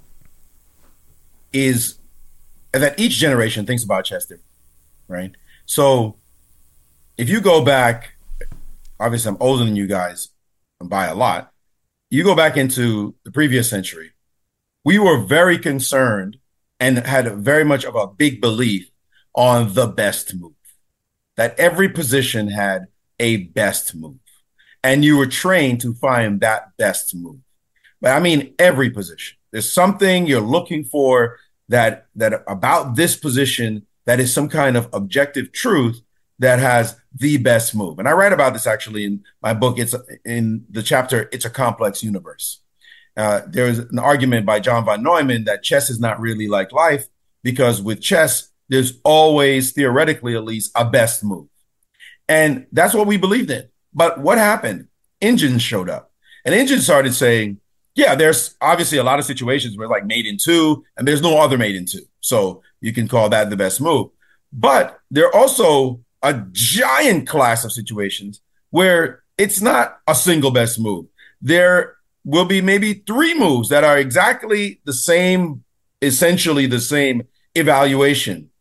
is that each generation thinks about chess differently, right? So if you go back, obviously I'm older than you guys by a lot. You go back into the previous century, we were very concerned and had very much of a big belief on the best move, that every position had a best move. And you were trained to find that best move. But I mean, every position. There's something you're looking for that, that about this position that is some kind of objective truth that has the best move. And I write about this actually in my book. It's in the chapter, It's a Complex Universe. Uh, there's an argument by John von Neumann that chess is not really like life, because with chess, there's always, theoretically at least, a best move. And that's what we believed in. But what happened? Engines showed up. And engines started saying, yeah, there's obviously a lot of situations where like mate in two, and there's no other mate in two. So you can call that the best move. But there are also a giant class of situations where it's not a single best move. There will be maybe three moves that are exactly the same, essentially the same evaluation.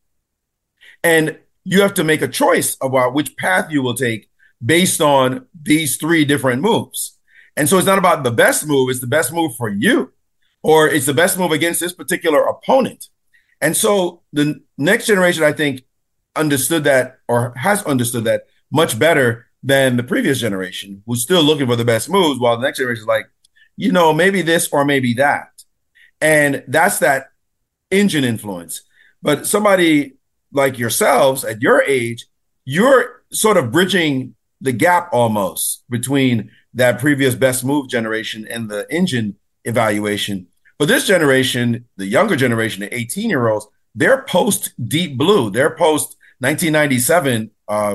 And you have to make a choice about which path you will take based on these three different moves. And so it's not about the best move, it's the best move for you, or it's the best move against this particular opponent. And so the next generation, I think, understood that, or has understood that much better than the previous generation, who's still looking for the best moves, while the next generation is like, you know, maybe this or maybe that. And that's that engine influence. But somebody like yourselves at your age, you're sort of bridging the gap almost between that previous best move generation and the engine evaluation. But this generation, the younger generation, the eighteen year olds, they're post Deep Blue, they're post nineteen ninety-seven, uh,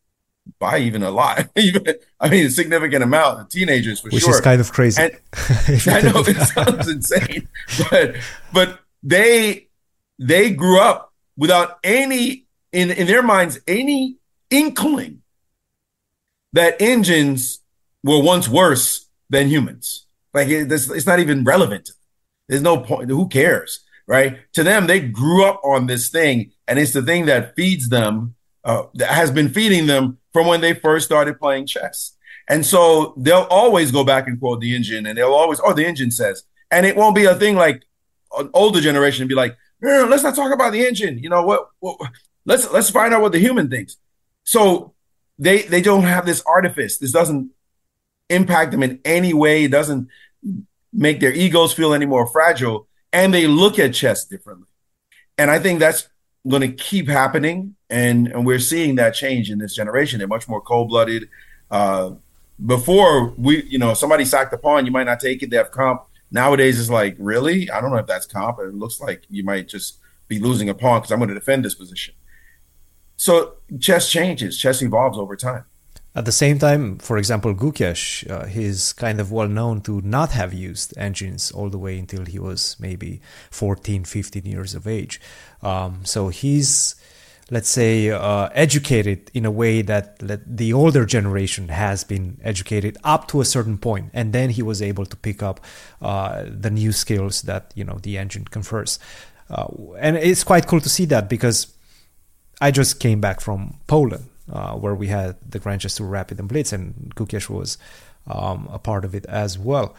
by even a lot, even, I mean, a significant amount of teenagers for Which sure. Which is kind of crazy. And, I know it sounds insane, but but they they grew up without any, in, in their minds, any inkling that engines were once worse than humans. Like it, it's, it's not even relevant. There's no point. Who cares, right? To them, they grew up on this thing, and it's the thing that feeds them, uh, that has been feeding them from when they first started playing chess. And so they'll always go back and quote the engine, and they'll always, oh, the engine says, and it won't be a thing like an older generation be like, eh, let's not talk about the engine. You know what? what let's let's find out what the human thinks. So they they don't have this artifice. This doesn't impact them in any way. It doesn't make their egos feel any more fragile, and they look at chess differently. And I think that's going to keep happening, and, and we're seeing that change in this generation. They're much more cold-blooded. Uh, before, we, you know, somebody sacked a pawn, you might not take it. They have comp. Nowadays, it's like, really? I don't know if that's comp. It looks like you might just be losing a pawn because I'm going to defend this position. So chess changes. Chess evolves over time. At the same time, for example, Gukesh, uh, he's kind of well known to not have used engines all the way until he was maybe fourteen, fifteen years of age. Um, so he's, let's say, uh, educated in a way that the older generation has been educated up to a certain point, and then he was able to pick up uh, the new skills that, you know, the engine confers. Uh, and it's quite cool to see that, because I just came back from Poland, Uh, where we had the Grandchester Rapid and Blitz, and Gukesh was um, a part of it as well.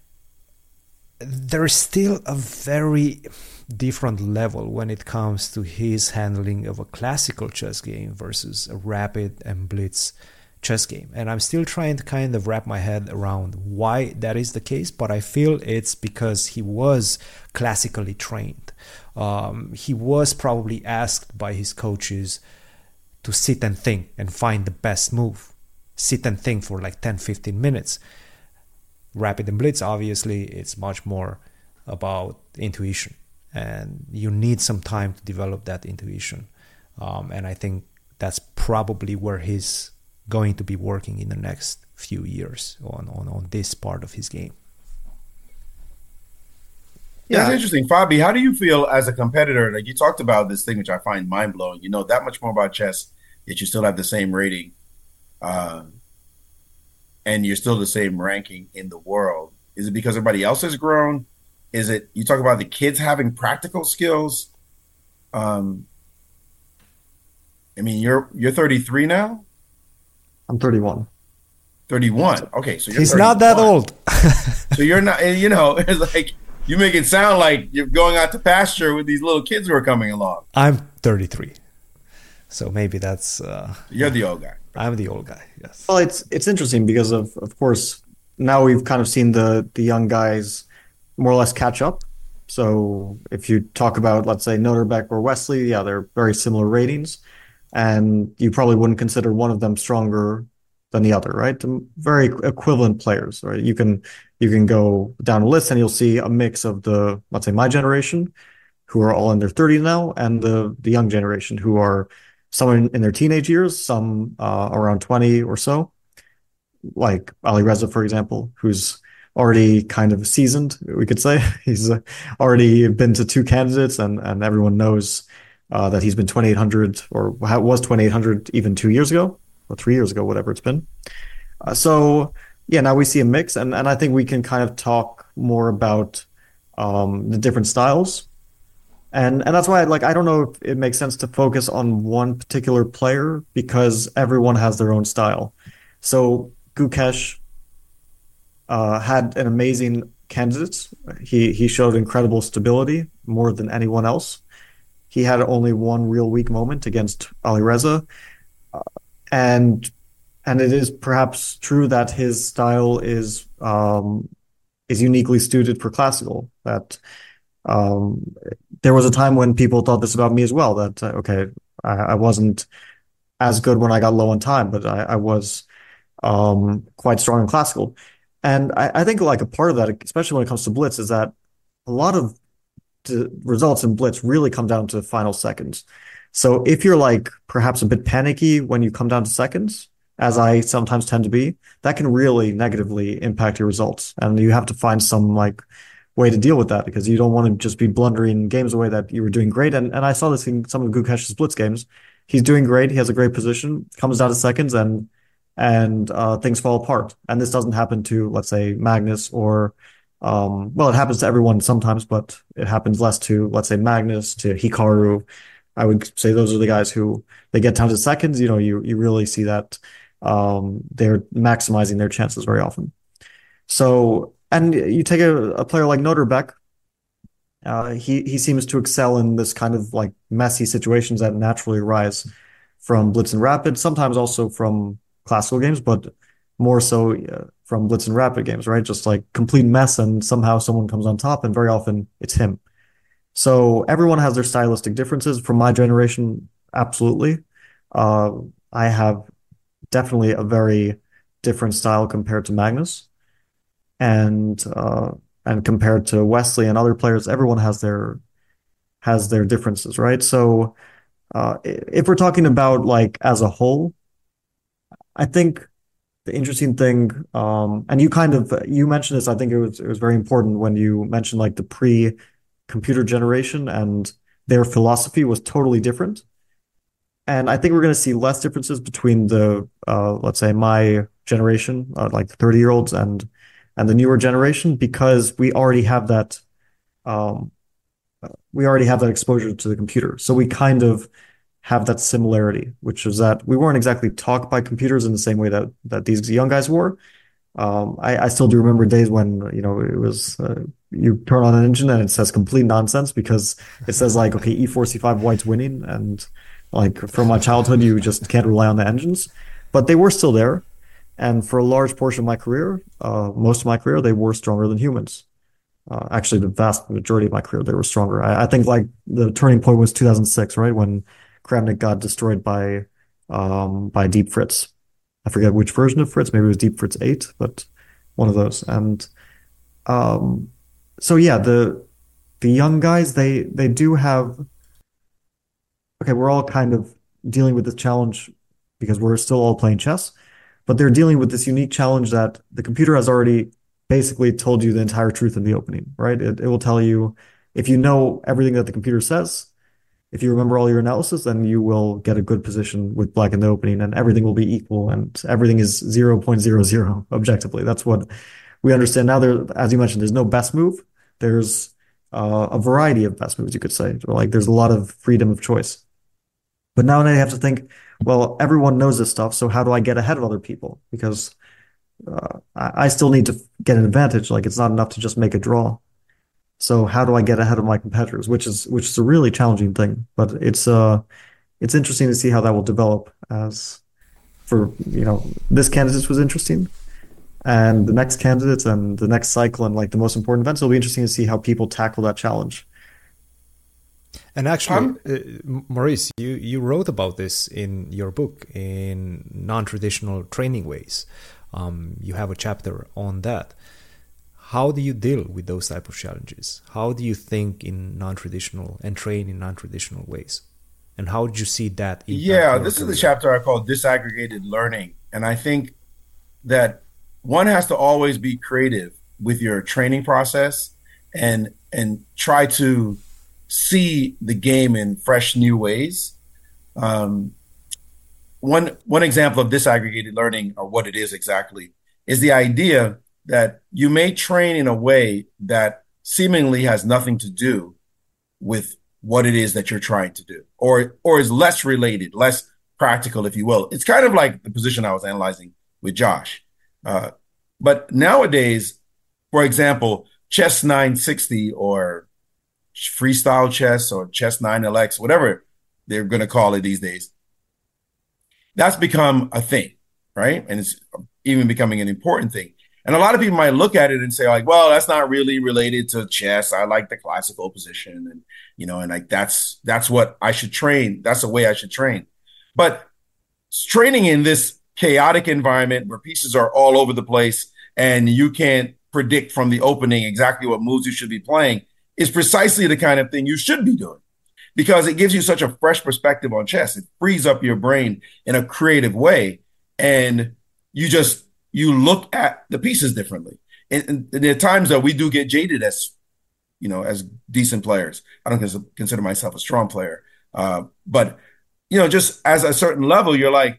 There is still a very different level when it comes to his handling of a classical chess game versus a Rapid and Blitz chess game. And I'm still trying to kind of wrap my head around why that is the case, but I feel it's because he was classically trained. Um, he was probably asked by his coaches to sit and think and find the best move. Sit and think for like ten, fifteen minutes. Rapid and Blitz, obviously, it's much more about intuition. And you need some time to develop that intuition. Um, and I think that's probably where he's going to be working in the next few years on, on, on this part of his game. Yeah, that's interesting. Fabi, how do you feel as a competitor? Like, you talked about this thing, which I find mind-blowing. You know that much more about chess, yet you still have the same rating, uh, and you're still the same ranking in the world. Is it because everybody else has grown? Is it, you talk about the kids having practical skills? Um, I mean, you're you're thirty-three now? I'm thirty-one. thirty-one. Okay, so you're He's thirty-one. not that old. So you're not, you know, it's like, you make it sound like you're going out to pasture with these little kids who are coming along. I'm thirty-three. So maybe that's... Uh, you're the old guy. I'm the old guy, yes. Well, it's it's interesting because, of of course, now we've kind of seen the, the young guys more or less catch up. So if you talk about, let's say, Noterbeck or Wesley, yeah, they're very similar ratings. And you probably wouldn't consider one of them stronger than the other, right? Very equivalent players, right? You can you can go down a list and you'll see a mix of the, let's say, my generation, who are all in their thirties now, and the the young generation, who are some in, in their teenage years, some uh, around twenty or so, like Ali Reza, for example, who's already kind of seasoned, we could say. He's uh, already been to two candidates, and, and everyone knows uh, that he's been twenty-eight hundred, or was twenty-eight hundred even two years ago, or three years ago, whatever it's been. Uh, so, yeah, now we see a mix, and, and I think we can kind of talk more about um, the different styles. And and that's why, like, I don't know if it makes sense to focus on one particular player, because everyone has their own style. So Gukesh uh, had an amazing candidate. He he showed incredible stability, more than anyone else. He had only one real weak moment against Ali Reza. Uh, and and it is perhaps true that his style is um, is uniquely suited for classical. That um, there was a time when people thought this about me as well, that, uh, okay, I, I wasn't as good when I got low on time, but I, I was um, quite strong in classical. And I, I think like a part of that, especially when it comes to Blitz, is that a lot of the results in Blitz really come down to final seconds. So if you're like perhaps a bit panicky when you come down to seconds, as I sometimes tend to be, that can really negatively impact your results. And you have to find some like way to deal with that, because you don't want to just be blundering games away that you were doing great. And and I saw this in some of Gukesh's Blitz games. He's doing great. He has a great position, comes down to seconds, and and uh, things fall apart. And this doesn't happen to, let's say, Magnus or, um, well, it happens to everyone sometimes, but it happens less to, let's say, Magnus, to Hikaru. I would say those are the guys who they get down to seconds. You know, you you really see that um, they're maximizing their chances very often. So, and you take a, a player like Noterbeck. Uh, he he seems to excel in this kind of like messy situations that naturally arise from Blitz and Rapid, sometimes also from classical games, but more so uh, from Blitz and Rapid games, right? Just like complete mess, and somehow someone comes on top, and very often it's him. So everyone has their stylistic differences. From my generation, absolutely. Uh, I have definitely a very different style compared to Magnus, and uh, and compared to Wesley and other players. Everyone has their has their differences, right? So uh, if we're talking about like as a whole, I think the interesting thing, um, and you kind of you mentioned this. I think it was it was very important when you mentioned like the pre-computer generation and their philosophy was totally different. And I think we're going to see less differences between the, uh, let's say, my generation, uh, like the thirty year olds and and the newer generation, because we already have that, um, we already have that exposure to the computer. So we kind of have that similarity, which is that we weren't exactly taught by computers in the same way that that these young guys were. Um, I, I still do remember days when, you know, it was, uh, you turn on an engine and it says complete nonsense because it says like, okay, E four, C five, white's winning. And like from my childhood, you just can't rely on the engines, but they were still there. And for a large portion of my career, uh, most of my career, they were stronger than humans. Uh, actually, the vast majority of my career, they were stronger. I, I think like the turning point was two thousand six, right? When Kramnik got destroyed by, um, by Deep Fritz. I forget which version of Fritz, maybe it was Deep Fritz eight, but one of those. And, um, so yeah, the, the young guys, they, they do have, okay, we're all kind of dealing with this challenge because we're still all playing chess, but they're dealing with this unique challenge that the computer has already basically told you the entire truth in the opening, right? It, it will tell you if you know everything that the computer says, if you remember all your analysis, then you will get a good position with black in the opening and everything will be equal and everything is zero point zero zero objectively. That's what we understand now. There, as you mentioned, there's no best move. There's uh, a variety of best moves, you could say. Like there's a lot of freedom of choice. But now they have to think, well, everyone knows this stuff, so how do I get ahead of other people? Because uh, I, I still need to get an advantage. Like it's not enough to just make a draw. So how do I get ahead of my competitors? Which is which is a really challenging thing. But it's uh it's interesting to see how that will develop. As for you know, this candidate was interesting, and the next candidates and the next cycle and like the most important events, it'll be interesting to see how people tackle that challenge. And actually, uh, Maurice, you, you wrote about this in your book, in non-traditional training ways. Um, you have a chapter on that. How do you deal with those type of challenges? How do you think in non-traditional and train in non-traditional ways? And how did you see that? Yeah, this career? Is the chapter I call Disaggregated Learning. And I think that one has to always be creative with your training process and and try to see the game in fresh new ways. Um, one one example of disaggregated learning, or what it is exactly, is the idea that you may train in a way that seemingly has nothing to do with what it is that you're trying to do, or or is less related, less practical, if you will. It's kind of like the position I was analyzing with Josh. Uh, but nowadays, for example, Chess nine sixty or Freestyle Chess or Chess nine L X, whatever they're going to call it these days, that's become a thing, right? And it's even becoming an important thing. And a lot of people might look at it and say, like, well, that's not really related to chess. I like the classical position. And, you know, and like, that's, that's what I should train. That's the way I should train. But training in this chaotic environment where pieces are all over the place and you can't predict from the opening exactly what moves you should be playing is precisely the kind of thing you should be doing, because it gives you such a fresh perspective on chess. It frees up your brain in a creative way. And you just, you look at the pieces differently. And, and there are times that we do get jaded as, you know, as decent players. I don't consider myself a strong player. Uh, but, you know, just as a certain level, you're like,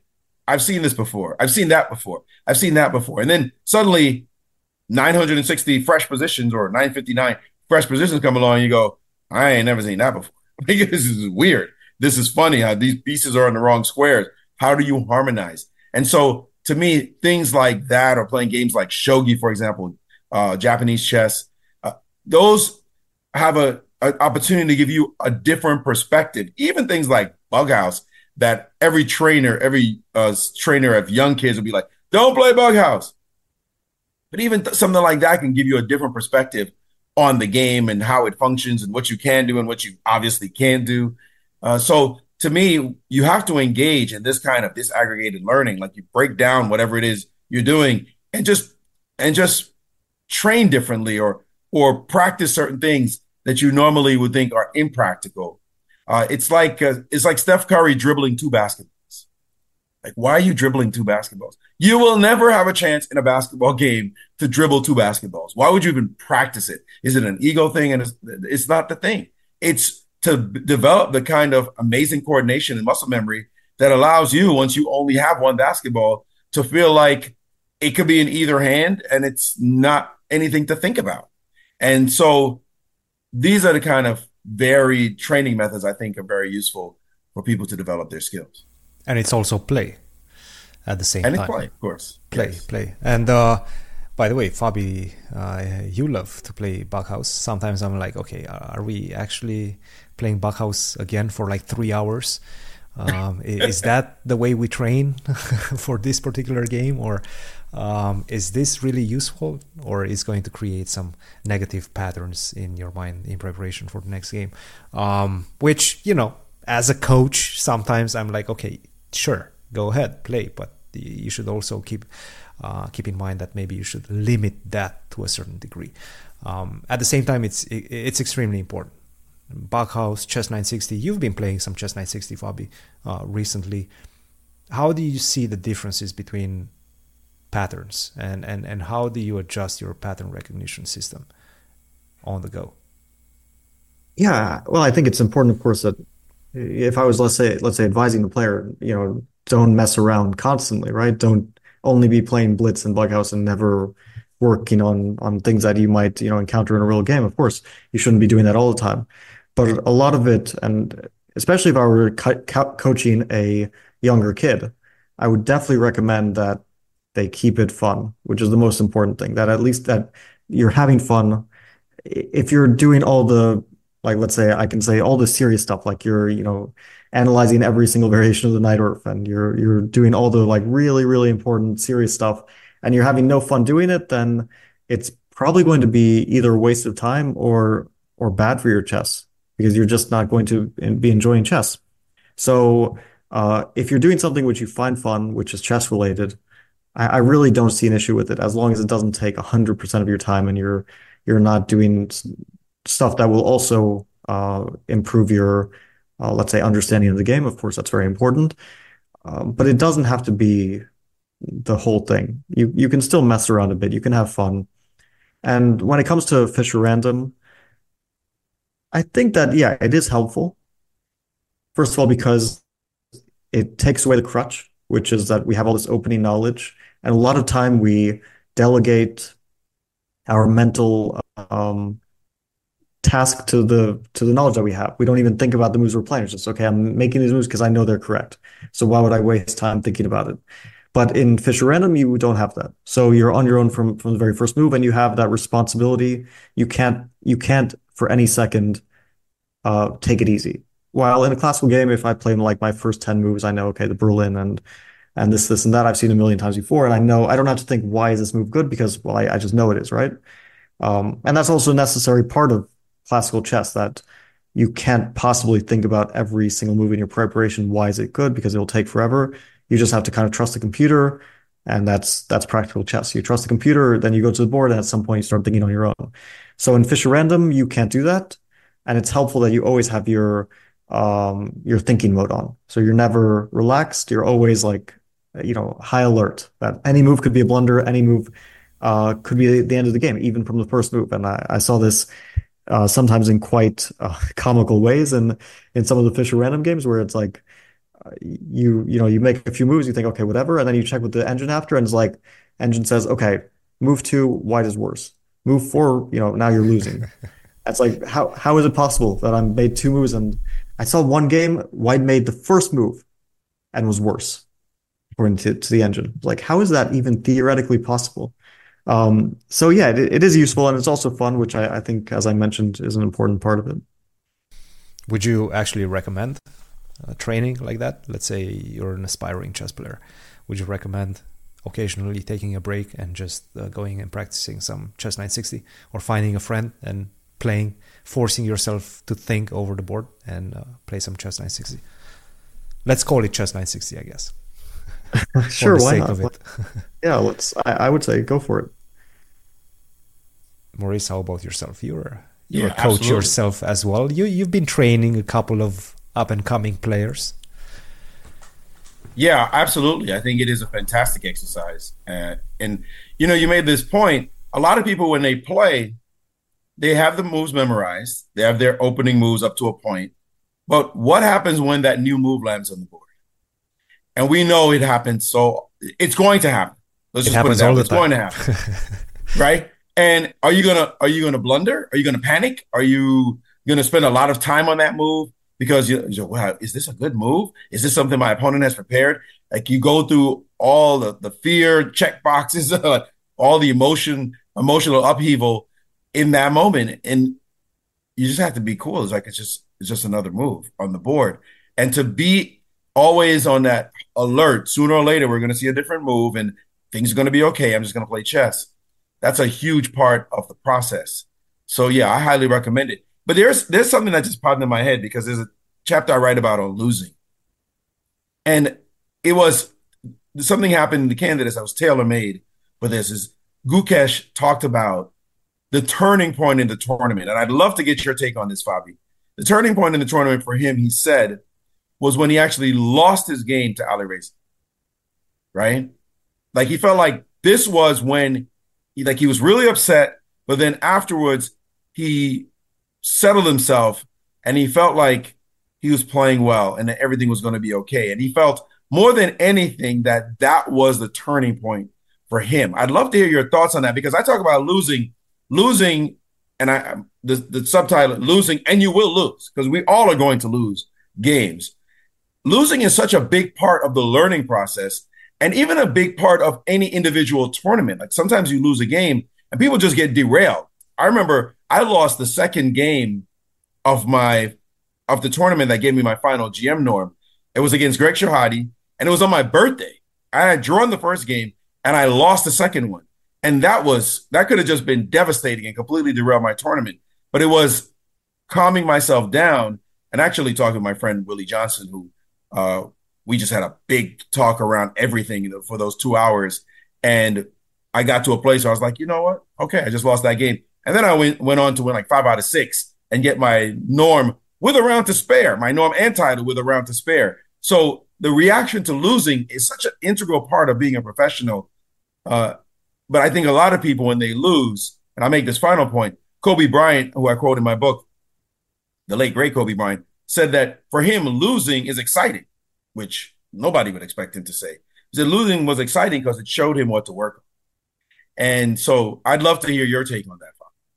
I've seen this before. I've seen that before. I've seen that before. And then suddenly nine hundred sixty fresh positions or nine fifty-nine fresh positions come along and you go, I ain't never seen that before. This is weird. This is funny how these pieces are in the wrong squares. How do you harmonize? And so to me, things like that, or playing games like shogi, for example, uh, Japanese chess, uh, those have a, a opportunity to give you a different perspective. Even things like Bughouse, that every trainer, every uh, trainer of young kids will be like, don't play Bughouse. But even th- something like that can give you a different perspective on the game and how it functions and what you can do and what you obviously can't do. Uh, so to me, you have to engage in this kind of disaggregated learning. Like, you break down whatever it is you're doing and just and just train differently, or or practice certain things that you normally would think are impractical. Uh, it's like uh, it's like Steph Curry dribbling two basketballs. Like, why are you dribbling two basketballs? You will never have a chance in a basketball game to dribble two basketballs. Why would you even practice it? Is it an ego thing? And it's, it's not the thing. It's to b- develop the kind of amazing coordination and muscle memory that allows you, once you only have one basketball, to feel like it could be in either hand and it's not anything to think about. And so these are the kind of varied training methods I think are very useful for people to develop their skills. And it's also play at the same and time. And play, of course. Play, yes. play. And uh, by the way, Fabi, uh, you love to play Bughouse. Sometimes I'm like, okay, are we actually playing Bughouse again for like three hours? Um, is that the way we train for this particular game? Or um, is this really useful? Or is going to create some negative patterns in your mind in preparation for the next game? Um, which, you know, as a coach, sometimes I'm like, okay, sure, go ahead, play, but you should also keep uh, keep in mind that maybe you should limit that to a certain degree. Um, at the same time, it's it, it's extremely important. Bughouse, Chess nine sixty. You've been playing some Chess nine sixty, Fabi, uh, recently. How do you see the differences between patterns, and, and, and how do you adjust your pattern recognition system on the go? Yeah, well, I think it's important, of course, that if I was, let's say, let's say advising the player, you know, don't mess around constantly, right? Don't only be playing Blitz and Bughouse and never working on on things that you might, you know, encounter in a real game. Of course, you shouldn't be doing that all the time. But a lot of it, and especially if I were co- co- coaching a younger kid, I would definitely recommend that they keep it fun, which is the most important thing. That at least that you're having fun. If you're doing all the, like, let's say I can say all the serious stuff, like you're, you know, analyzing every single variation of the Night Earth, and you're you're doing all the like really, really important serious stuff, and you're having no fun doing it, then it's probably going to be either a waste of time or or bad for your chess, because you're just not going to be enjoying chess. So uh, if you're doing something which you find fun, which is chess related, I, I really don't see an issue with it, as long as it doesn't take one hundred percent of your time and you're you're not doing stuff that will also uh, improve your, uh, let's say, understanding of the game. Of course, that's very important. Um, but it doesn't have to be the whole thing. You you can still mess around a bit. You can have fun. And when it comes to Fischer Random, I think that, yeah, it is helpful. First of all, because it takes away the crutch, which is that we have all this opening knowledge. And a lot of time we delegate our mental um, task to the to the knowledge that we have. We don't even think about the moves we're playing. It's just, okay, I'm making these moves because I know they're correct. So why would I waste time thinking about it? But in Fischer Random, you don't have that. So you're on your own from, from the very first move, and you have that responsibility. You can't you can't for any second uh, take it easy. While in a classical game, if I play like my first ten moves, I know, okay, the Berlin and and this, this, and that I've seen a million times before. And I know I don't have to think, why is this move good? Because, well, I, I just know it is, right? Um, and that's also a necessary part of classical chess, that you can't possibly think about every single move in your preparation. Why is it good? Because it'll take forever. You just have to kind of trust the computer, and that's that's practical chess. You trust the computer, then you go to the board, and at some point you start thinking on your own. So in Fischer Random, you can't do that, and it's helpful that you always have your um, your thinking mode on. So you're never relaxed. You're always like, you know, high alert that any move could be a blunder. Any move uh, could be the end of the game, even from the first move. And I, I saw this uh, sometimes in quite uh, comical ways, and in some of the Fischer Random games, where it's like, you you know you make a few moves, you think okay whatever, and then you check with the engine after, and it's like engine says okay, move two, white is worse. Move four, you know now you're losing. It's like how how is it possible that I made two moves and I saw one game white made the first move and was worse according to, to the engine. Like how is that even theoretically possible? Um, so yeah, it, it is useful and it's also fun, which I, I think, as I mentioned, is an important part of it. Would you actually recommend uh, training like that? Let's say you're an aspiring chess player. Would you recommend occasionally taking a break and just uh, going and practicing some chess nine sixty, or finding a friend and playing, forcing yourself to think over the board and uh, play some chess nine sixty? Let's call it chess nine sixty, I guess. Sure, why not? It. Yeah, let's. I, I would say go for it. Maurice, how about yourself? You're you're yeah, a coach absolutely. yourself as well. You you've been training a couple of up and coming players. Yeah, absolutely. I think it is a fantastic exercise. Uh, and, you know, you made this point. A lot of people, when they play, they have the moves memorized. They have their opening moves up to a point. But what happens when that new move lands on the board? And we know it happens. So it's going to happen. Let's it just put it all that way. the It's time. going to happen. Right? And are you gonna are you gonna blunder? Are you gonna panic? Are you gonna spend a lot of time on that move because you, you wow, is this a good move? Is this something my opponent has prepared? Like you go through all the, the fear check boxes, all the emotion, emotional upheaval in that moment, and you just have to be cool. It's like it's just it's just another move on the board, and to be always on that alert. Sooner or later, we're gonna see a different move, and things are gonna be okay. I'm just gonna play chess. That's a huge part of the process. So yeah, I highly recommend it. But there's there's something that just popped in my head because there's a chapter I write about on losing. And it was something happened in the candidates that was tailor-made for this is Gukesh talked about the turning point in the tournament. And I'd love to get your take on this, Fabi. The turning point in the tournament for him, he said, was when he actually lost his game to Alireza. Right? Like he felt like this was when He, like he was really upset, but then afterwards he settled himself and he felt like he was playing well and that everything was going to be okay. And he felt more than anything that that was the turning point for him. I'd love to hear your thoughts on that because I talk about losing, losing, and I the, the subtitle losing, and you will lose because we all are going to lose games. Losing is such a big part of the learning process. And even a big part of any individual tournament. Like sometimes you lose a game and people just get derailed. I remember I lost the second game of my of the tournament that gave me my final G M norm. It was against Greg Shahadi, and it was on my birthday. I had drawn the first game and I lost the second one. And that was that could have just been devastating and completely derailed my tournament. But it was calming myself down and actually talking to my friend Willie Johnson, who uh we just had a big talk around everything, you know, for those two hours. And I got to a place where I was like, you know what? Okay, I just lost that game. And then I went, went on to win like five out of six and get my norm with a round to spare, my norm and title with a round to spare. So the reaction to losing is such an integral part of being a professional. Uh, but I think a lot of people, when they lose, and I'll make this final point, Kobe Bryant, who I quote in my book, the late, great Kobe Bryant, said that for him, losing is exciting, which nobody would expect him to say. He said losing was exciting because it showed him what to work on. And so I'd love to hear your take on that.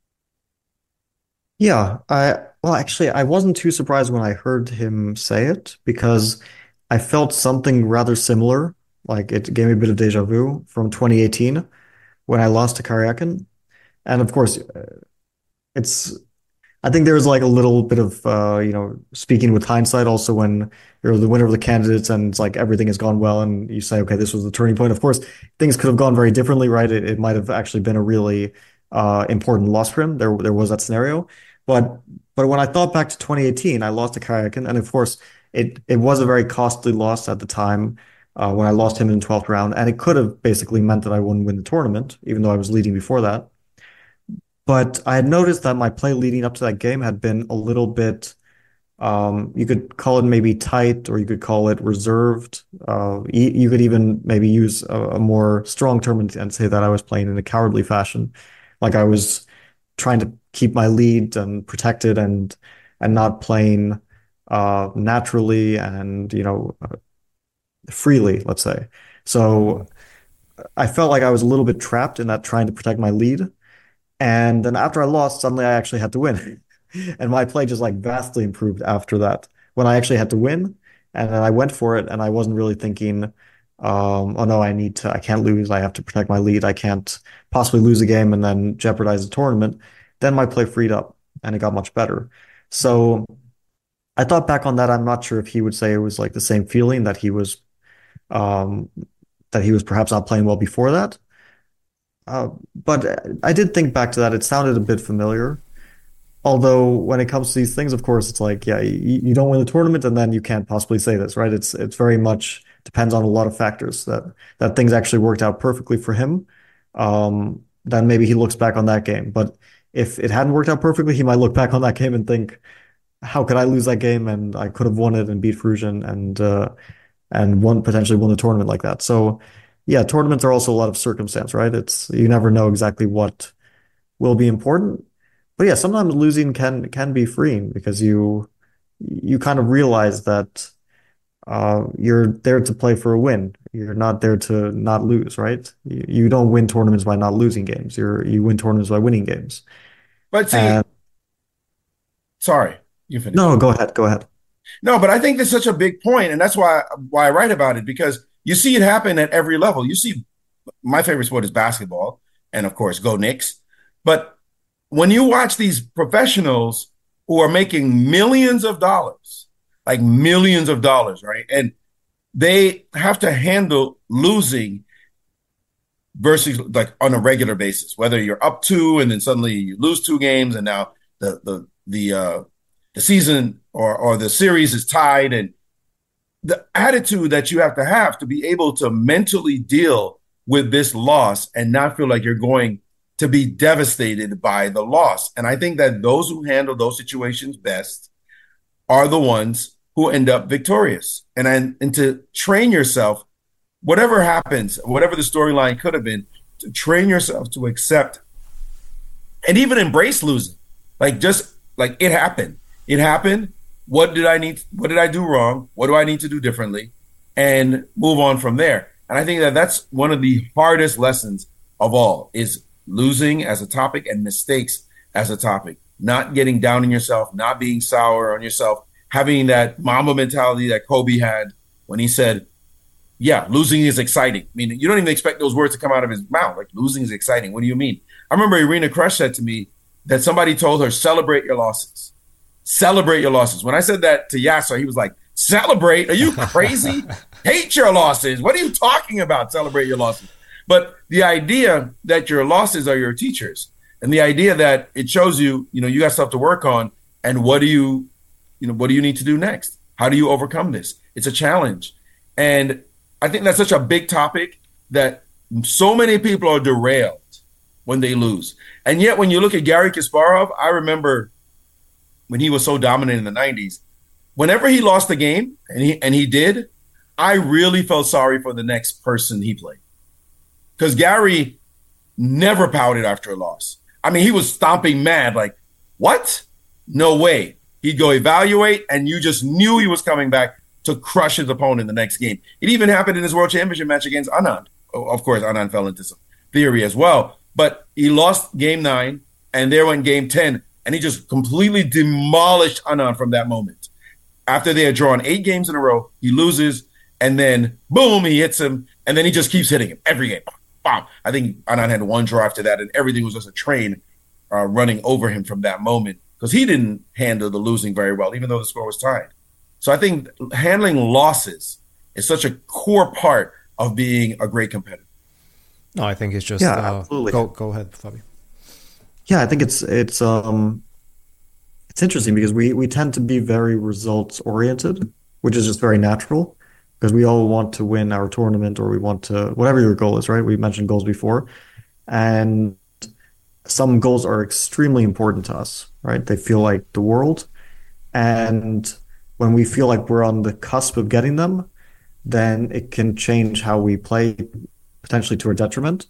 Yeah, I well actually I wasn't too surprised when I heard him say it because I felt something rather similar. Like it gave me a bit of deja vu from twenty eighteen when I lost to Karyakin. And of course, uh, it's I think there was like a little bit of uh, you know, speaking with hindsight also when you're the winner of the candidates and it's like everything has gone well and you say, okay, this was the turning point. Of course, things could have gone very differently, right? It, it might have actually been a really uh, important loss for him. There, there was that scenario. But but when I thought back to twenty eighteen, I lost to Karyakin, and of course, it it was a very costly loss at the time uh, when I lost him in the twelfth round, and it could have basically meant that I wouldn't win the tournament, even though I was leading before that. But I had noticed that my play leading up to that game had been a little bit, um, you could call it maybe tight, or you could call it reserved. Uh, you, you could even maybe use a, a more strong term and, and say that I was playing in a cowardly fashion, like I was trying to keep my lead and protect it and and not playing uh, naturally and, you know, uh, freely, let's say. So I felt like I was a little bit trapped in that trying to protect my lead. And then after I lost, suddenly I actually had to win. And my play just like vastly improved after that when I actually had to win. And then I went for it and I wasn't really thinking, um, oh no, I need to, I can't lose. I have to protect my lead. I can't possibly lose a game and then jeopardize the tournament. Then my play freed up and it got much better. So I thought back on that. I'm not sure if he would say it was like the same feeling that he was, um, that he was perhaps not playing well before that. Uh, but I did think back to that. It sounded a bit familiar. Although when it comes to these things, of course, it's like, yeah, you, you don't win the tournament and then you can't possibly say this, right? It's it's very much depends on a lot of factors that that things actually worked out perfectly for him. Um, then maybe he looks back on that game. But if it hadn't worked out perfectly, he might look back on that game and think, how could I lose that game? And I could have won it and beat Frusian and uh, and won potentially won the tournament like that. So yeah, tournaments are also a lot of circumstance, right? It's you never know exactly what will be important. But yeah, sometimes losing can can be freeing because you you kind of realize that uh, you're there to play for a win. You're not there to not lose, right? You, you don't win tournaments by not losing games. You're you win tournaments by winning games. But see, And sorry, you finish. no, go ahead, go ahead. No, but I think that's such a big point, and that's why why I write about it, because you see it happen at every level. You see, my favorite sport is basketball, and of course, go Knicks. But when you watch these professionals who are making millions of dollars, like millions of dollars, right? And they have to handle losing versus like on a regular basis, whether you're up two and then suddenly you lose two games and now the the the uh the season or or the series is tied, and the attitude that you have to have to be able to mentally deal with this loss and not feel like you're going to be devastated by the loss. And I think that those who handle those situations best are the ones who end up victorious. And and, and to train yourself, whatever happens, whatever the storyline could have been, to train yourself to accept and even embrace losing. Like just like it happened. It happened. What did I need? What did I do wrong? What do I need to do differently? And move on from there. And I think that that's one of the hardest lessons of all is losing as a topic and mistakes as a topic, not getting down on yourself, not being sour on yourself, having that Mamba mentality that Kobe had when he said, yeah, losing is exciting. I mean, you don't even expect those words to come out of his mouth. Like, losing is exciting. What do you mean? I remember Irina Krush said to me that somebody told her, celebrate your losses. Celebrate your losses. When I said that to Yasser, he was like, celebrate? Are you crazy? Hate your losses. What are you talking about? Celebrate your losses. But the idea that your losses are your teachers, and the idea that it shows you, you know, you got stuff to work on, and what do you, you know, what do you need to do next? How do you overcome this? It's a challenge. And I think that's such a big topic that so many people are derailed when they lose. And yet when you look at Garry Kasparov, I remember when he was so dominant in the nineties, whenever he lost a game, and he and he did, I really felt sorry for the next person he played. Because Garry never pouted after a loss. I mean, he was stomping mad, like, what? No way. He'd go evaluate, and you just knew he was coming back to crush his opponent in the next game. It even happened in his World Championship match against Anand. Of course, Anand fell into some theory as well. But he lost game nine, and there went game ten, and he just completely demolished Anand from that moment. After they had drawn eight games in a row, he loses, and then, boom, he hits him, and then he just keeps hitting him every game. Bam. I think Anand had one draw after that, and everything was just a train uh, running over him from that moment because he didn't handle the losing very well, even though the score was tied. So I think handling losses is such a core part of being a great competitor. No, I think it's just Yeah, uh, absolutely. go go ahead, Fabi. Yeah, I think it's it's um it's interesting because we we tend to be very results oriented, which is just very natural because we all want to win our tournament or we want to whatever your goal is, right? We mentioned goals before, and some goals are extremely important to us, right? They feel like the world, and when we feel like we're on the cusp of getting them, then it can change how we play, potentially to our detriment.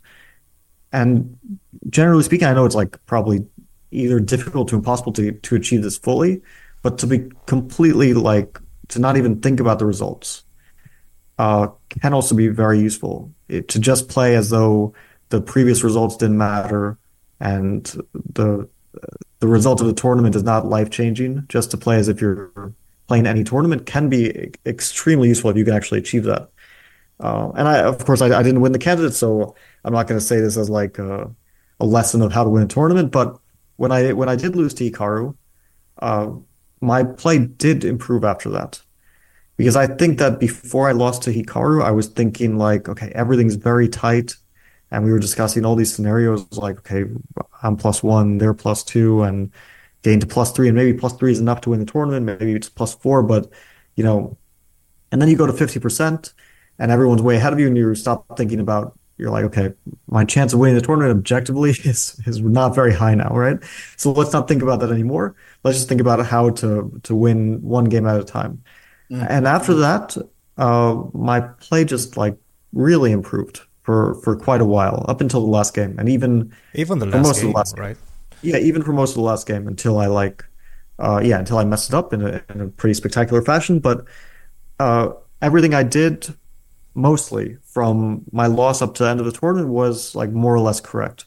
And generally speaking, I know it's like probably either difficult to impossible to, to achieve this fully, but to be completely like to not even think about the results uh, can also be very useful. It, to just play as though the previous results didn't matter and the the result of the tournament is not life changing. Just to play as if you're playing any tournament can be extremely useful if you can actually achieve that. Uh, and I, of course, I, I didn't win the candidate, so I'm not going to say this as like a, a lesson of how to win a tournament. But when I when I did lose to Hikaru, uh, my play did improve after that, because I think that before I lost to Hikaru, I was thinking like, okay, everything's very tight, and we were discussing all these scenarios like, okay, I'm plus one, they're plus two, and getting to plus three, and maybe plus three is enough to win the tournament, maybe it's plus four, but you know, and then you go to fifty percent. And everyone's way ahead of you, and you stop thinking about, you're like, okay, my chance of winning the tournament objectively is is not very high now, right? So let's not think about that anymore. Let's just think about how to to win one game at a time. Mm-hmm. And after that, uh, my play just like really improved for for quite a while, up until the last game, and even even the for last most game, of the last right? Game. Yeah, even for most of the last game, until I like, uh, yeah, until I messed it up in a, in a pretty spectacular fashion. But uh, everything I did, mostly from my loss up to the end of the tournament, was like more or less correct.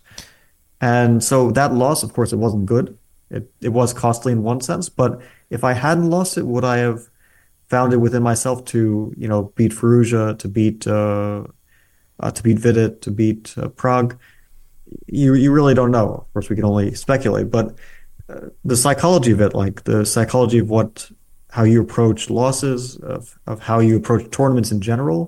And so that loss, of course, it wasn't good. It it was costly in one sense, but if I hadn't lost it, would I have found it within myself to, you know, beat Firouzja, to beat uh, uh, to beat Vidit, to beat uh, Prague? You you really don't know. Of course, we can only speculate, but uh, the psychology of it, like the psychology of what, how you approach losses, of of how you approach tournaments in general,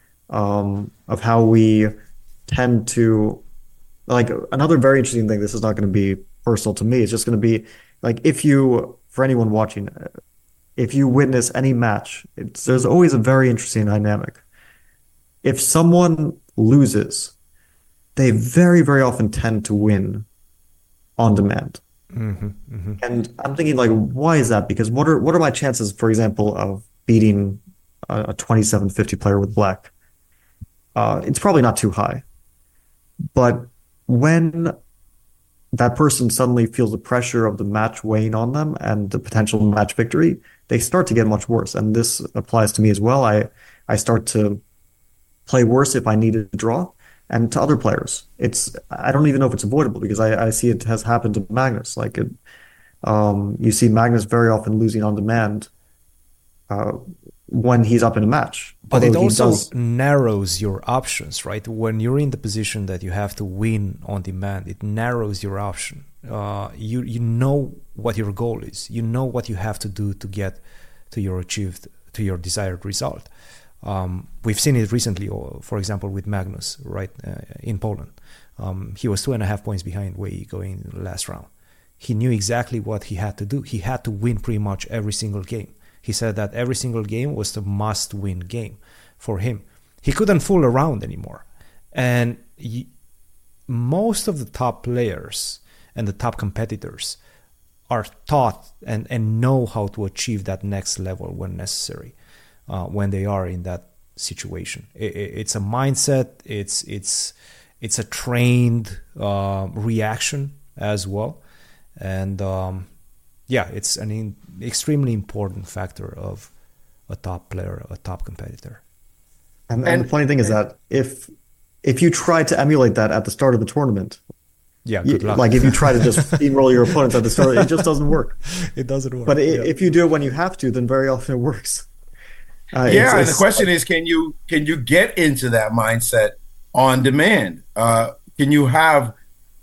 Um, of how we tend to, like, another very interesting thing, this is not going to be personal to me, it's just going to be, like, if you, for anyone watching, if you witness any match, it's, there's always a very interesting dynamic. If someone loses, they very, very often tend to win on demand. Mm-hmm, mm-hmm. And I'm thinking, like, why is that? Because what are what are my chances, for example, of beating a, a twenty-seven fifty player with black? Uh, it's probably not too high. But when that person suddenly feels the pressure of the match weighing on them and the potential match victory, they start to get much worse. And this applies to me as well. I, I start to play worse if I need a draw. And to other players, it's, I don't even know if it's avoidable, because I, I see it has happened to Magnus. Like it, um, you see Magnus very often losing on demand uh, when he's up in a match. But Although it also does... narrows your options, right? When you're in the position that you have to win on demand, it narrows your option. Uh, you you know what your goal is. You know what you have to do to get to your achieved, to your desired result. Um, we've seen it recently, for example, with Magnus, right, uh, in Poland. Um, he was two and a half points behind Wei going in the last round. He knew exactly what he had to do. He had to win pretty much every single game. He said that every single game was the must-win game for him. He couldn't fool around anymore. And he, most of the top players and the top competitors are taught and, and know how to achieve that next level when necessary, uh, when they are in that situation. It, it, it's a mindset. It's it's it's a trained uh, reaction as well, and um, yeah, it's an in, extremely important factor of a top player, a top competitor. And, and the funny thing is that if if you try to emulate that at the start of the tournament, yeah, good you, luck. like if you try to just steamroll your opponents at the start, it just doesn't work. It doesn't work. But it, yeah. if you do it when you have to, then very often it works. Uh, yeah, it's, and it's, the question is, can you can you get into that mindset on demand? Uh, can you have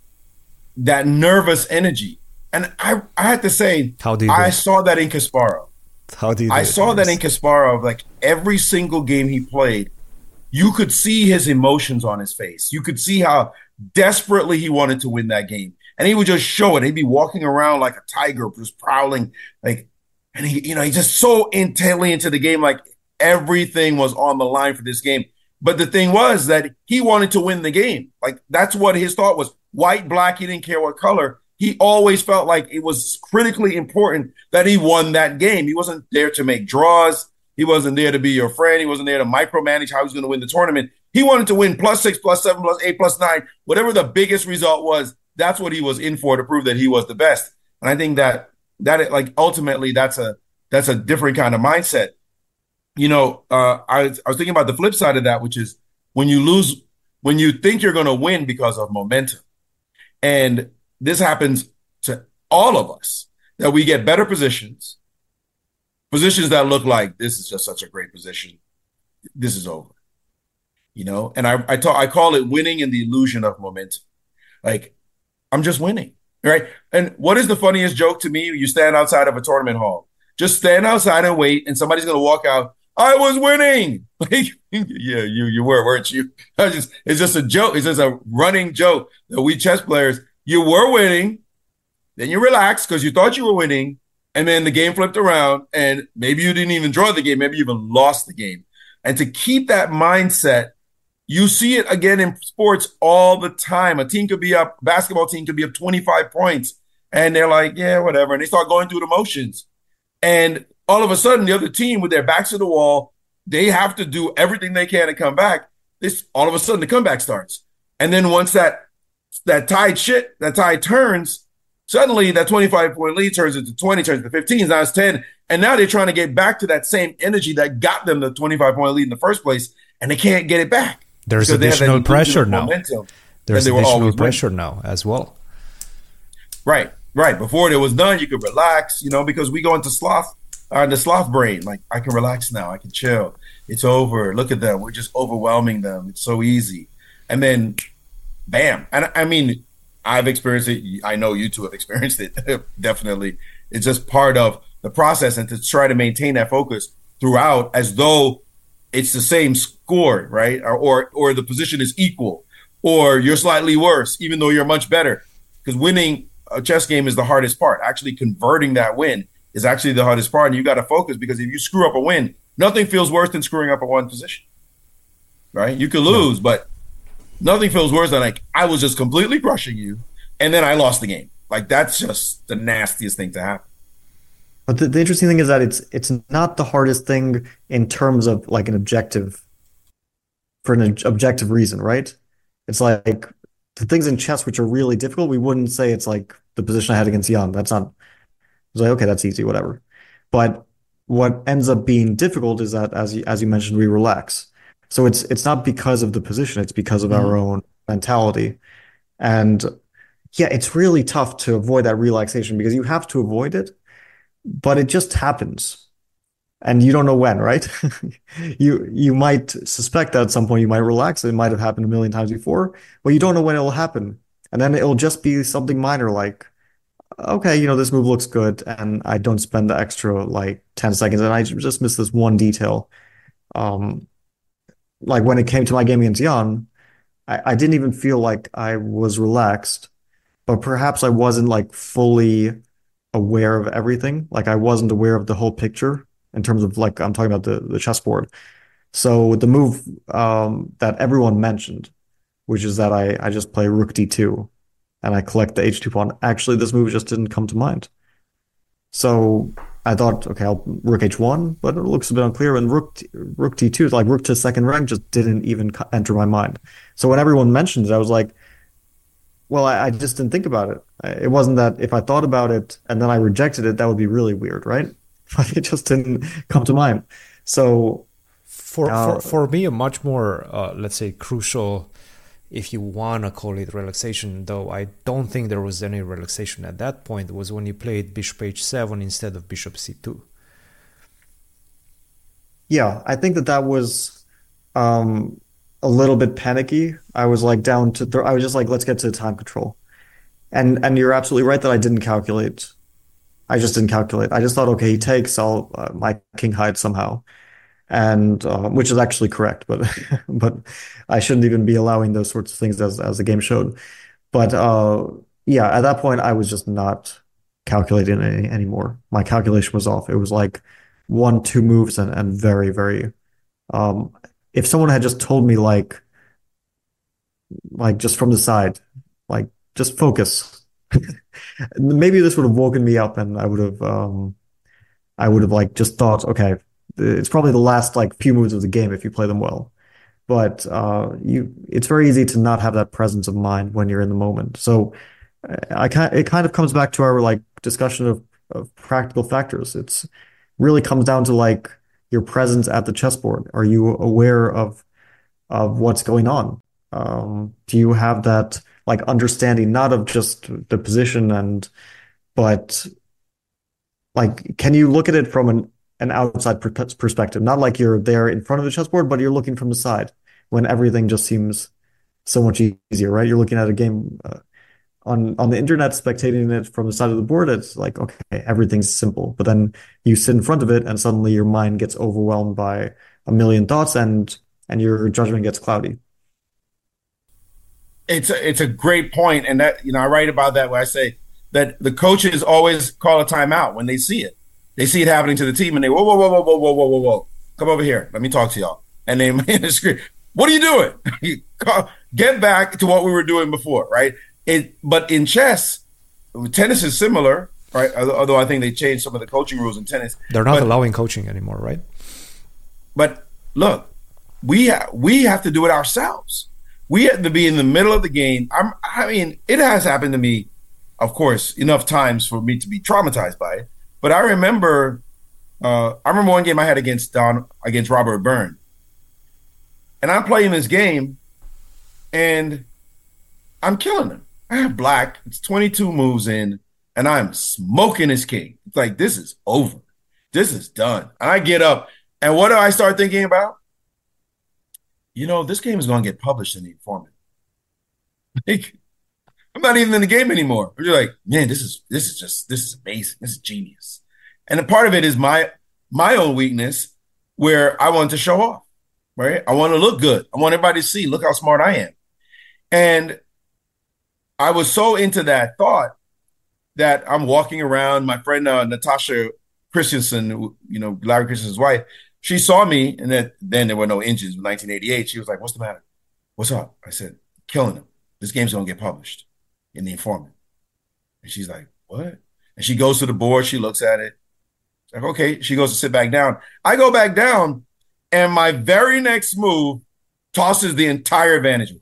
that nervous energy? And I, I had to say, How do you I do saw that in Kasparov. How do you? Do I it, saw that in Kasparov. Like every single game he played, you could see his emotions on his face. You could see how desperately he wanted to win that game, and he would just show it. He'd be walking around like a tiger, just prowling, like, and he, you know, he's just so intently into the game, like everything was on the line for this game. But the thing was that he wanted to win the game. Like that's what his thought was. White, black, he didn't care what color. He always felt like it was critically important that he won that game. He wasn't there to make draws. He wasn't there to be your friend. He wasn't there to micromanage how he was going to win the tournament. He wanted to win plus six, plus seven, plus eight, plus nine, whatever the biggest result was. That's what he was in for, to prove that he was the best. And I think that that like ultimately that's a that's a different kind of mindset. You know, uh, I was, I was thinking about the flip side of that, which is when you lose, when you think you're going to win because of momentum, and this happens to all of us, that we get better positions, positions that look like this is just such a great position. This is over, you know. And I I, talk, I call it winning in the illusion of momentum. Like I'm just winning, right? And what is the funniest joke to me? You stand outside of a tournament hall, just stand outside and wait, and somebody's going to walk out. I was winning. Like, yeah, you you were, weren't you? I just it's just a joke. It's just a running joke that we chess players, you were winning, then you relaxed because you thought you were winning, and then the game flipped around, and maybe you didn't even draw the game, maybe you even lost the game. And to keep that mindset, you see it again in sports all the time. A team could be up, basketball team could be up twenty-five points, and they're like, yeah, whatever. And they start going through the motions. And all of a sudden, the other team with their backs to the wall, they have to do everything they can to come back. This all of a sudden the comeback starts. And then once that that tide shit, that tide turns, suddenly that twenty-five point lead turns into twenty, turns into fifteen, now it's ten. And now they're trying to get back to that same energy that got them the twenty-five point lead in the first place, and they can't get it back. There's additional pressure now. There's additional pressure winning. now as well. Right, right. Before it was done, you could relax, you know, because we go into sloth, uh, the sloth brain. Like, I can relax now. I can chill. It's over. Look at them. We're just overwhelming them. It's so easy. And then, bam. And I mean, I've experienced it. I know you two have experienced it. Definitely. It's just part of the process, and to try to maintain that focus throughout as though it's the same score, right? Or, or, or the position is equal, or you're slightly worse, even though you're much better. Because winning a chess game is the hardest part. Actually converting that win is actually the hardest part. And you got to focus, because if you screw up a win, nothing feels worse than screwing up a one position, right? You could lose, yeah. but nothing feels worse than like, I was just completely crushing you, and then I lost the game. Like, that's just the nastiest thing to happen. But the, the interesting thing is that it's it's not the hardest thing in terms of like an objective, for an objective reason, right? It's like the things in chess which are really difficult, we wouldn't say it's like the position I had against Jan. That's not, it's like, okay, that's easy, whatever. But what ends up being difficult is that, as you, as you mentioned, we relax. So it's it's not because of the position, it's because of mm-hmm. our own mentality. And yeah, it's really tough to avoid that relaxation, because you have to avoid it, but it just happens. And you don't know when, right? you you might suspect that at some point you might relax. It might have happened a million times before, but you don't know when it will happen. And then it'll just be something minor, like, okay, you know, this move looks good, and I don't spend the extra like ten seconds, and I just miss this one detail. Um, like when it came to my game against Jan, I, I didn't even feel like I was relaxed, but perhaps I wasn't like fully aware of everything. Like I wasn't aware of the whole picture in terms of like, I'm talking about the, the chessboard. So the move um, that everyone mentioned, which is that I, I just play rook d two and I collect the h two pawn. Actually, this move just didn't come to mind. So I thought, okay, I'll rook h one, but it looks a bit unclear. And rook rook d two, like rook to second rank, just didn't even enter my mind. So when everyone mentioned it, I was like, well, I, I just didn't think about it. It wasn't that if I thought about it and then I rejected it, that would be really weird, right? But it just didn't come to mind. So for uh, for, for me, a much more, uh, let's say, crucial, if you want to call it relaxation, though I don't think there was any relaxation at that point, was when you played bishop h seven instead of bishop c two. Yeah, I think that that was um, a little bit panicky. I was like down to, th- I was just like, let's get to time control. And and you're absolutely right that I didn't calculate. I just didn't calculate. I just thought, okay, he takes, I'll, uh, my king hides somehow. And uh, which is actually correct, but but I shouldn't even be allowing those sorts of things as as the game showed. But uh, yeah, at that point, I was just not calculating any anymore. My calculation was off. It was like one, two moves, and and very, very. Um, if someone had just told me like, like just from the side, like just focus, maybe this would have woken me up, and I would have, um, I would have like just thought, okay. It's probably the last like few moves of the game if you play them well, but uh, you it's very easy to not have that presence of mind when you're in the moment. So I kind it kind of comes back to our like discussion of of practical factors. It's really comes down to like your presence at the chessboard. Are you aware of of what's going on? Um, do you have that like understanding not of just the position and but like can you look at it from an an outside per perspective, not like you're there in front of the chessboard, but you're looking from the side when everything just seems so much easier, right? You're looking at a game uh, on on the internet, spectating it from the side of the board. It's like, okay, everything's simple, but then you sit in front of it, and suddenly your mind gets overwhelmed by a million thoughts, and and your judgment gets cloudy. It's a, it's a great point, and that you know I write about that where I say that the coaches always call a timeout when they see it. They see it happening to the team, and they whoa whoa whoa whoa whoa whoa whoa whoa whoa, come over here, let me talk to y'all, and they scream, "What are you doing? Get back to what we were doing before," right? It, but in chess, tennis is similar, right? Although I think they changed some of the coaching rules in tennis. They're not but, allowing coaching anymore, right? But look, we ha- we have to do it ourselves. We have to be in the middle of the game. I'm, I mean, it has happened to me, of course, enough times for me to be traumatized by it. But I remember, uh, I remember one game I had against Don against Robert Byrne, and I'm playing this game, and I'm killing him. I have black. It's twenty-two moves in, and I'm smoking his king. It's like, this is over. This is done. And I get up, and what do I start thinking about? You know, this game is going to get published in the Informant. Like, I'm not even in the game anymore. I'm just like, man, this is this is just this is amazing. This is genius. And a part of it is my my own weakness, where I want to show off, right? I want to look good. I want everybody to see, look how smart I am. And I was so into that thought that I'm walking around. My friend uh, Natasha Christensen, who, you know, Larry Christensen's wife, she saw me, and then, then there were no engines in nineteen eighty-eight. She was like, "What's the matter? What's up?" I said, "Killing him. This game's going to get published in the Informant." And she's like, "What?" And she goes to the board. She looks at it. Like, okay. She goes to sit back down. I go back down, and my very next move tosses the entire advantage.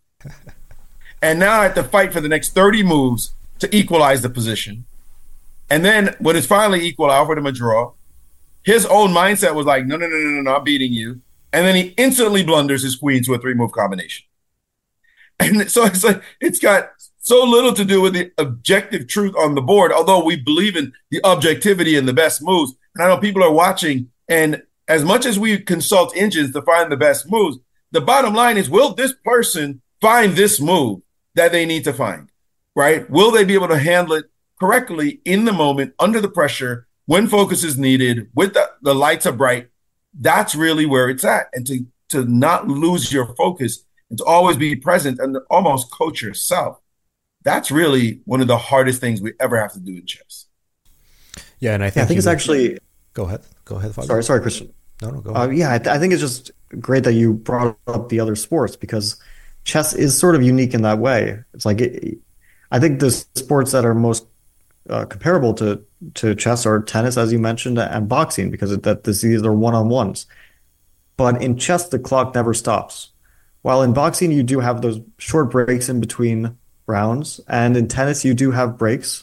And now I have to fight for the next thirty moves to equalize the position. And then when it's finally equal, I offered him a draw. His own mindset was like, no, no, no, no, no, no, I'm beating you. And then he instantly blunders his queen to a three-move combination. And so it's like, it's got so little to do with the objective truth on the board, although we believe in the objectivity and the best moves. And I know people are watching, and as much as we consult engines to find the best moves, the bottom line is, will this person find this move that they need to find, right? Will they be able to handle it correctly in the moment, under the pressure, when focus is needed, with the, the lights are bright? That's really where it's at. And to, to not lose your focus and to always be present and almost coach yourself, that's really one of the hardest things we ever have to do in chess. Yeah, and I think, yeah, I think it's actually... Go ahead. Go ahead, Fabio. Sorry, sorry, Christian. No, no, go ahead. Uh, yeah, I, th I think it's just great that you brought up the other sports, because chess is sort of unique in that way. It's like, it, I think the sports that are most uh, comparable to, to chess are tennis, as you mentioned, and boxing, because it, that this, these are one-on-ones. But in chess, the clock never stops. While in boxing, you do have those short breaks in between rounds, and in tennis, you do have breaks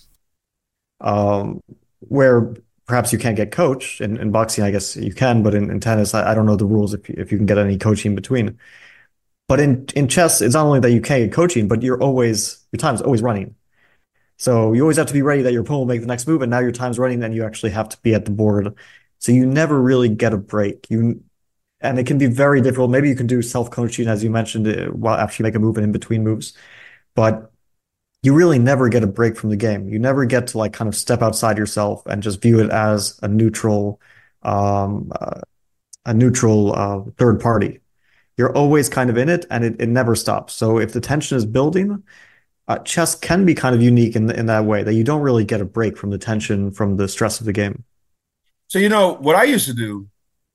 um, where perhaps you can't get coached. In, in boxing, I guess you can, but in, in tennis, I, I don't know the rules if you, if you can get any coaching between. But in, in chess, it's not only that you can't get coaching, but you're always, your time's always running. So you always have to be ready that your opponent will make the next move, and now your time's running, and you actually have to be at the board. So you never really get a break. You And it can be very difficult. Maybe you can do self-coaching, as you mentioned, while after you make a move and in between moves. But you really never get a break from the game. You never get to like kind of step outside yourself and just view it as a neutral, um, uh, a neutral uh, third party. You're always kind of in it, and it, it never stops. So if the tension is building, uh, chess can be kind of unique in in that way, that you don't really get a break from the tension, from the stress of the game. So, you know, what I used to do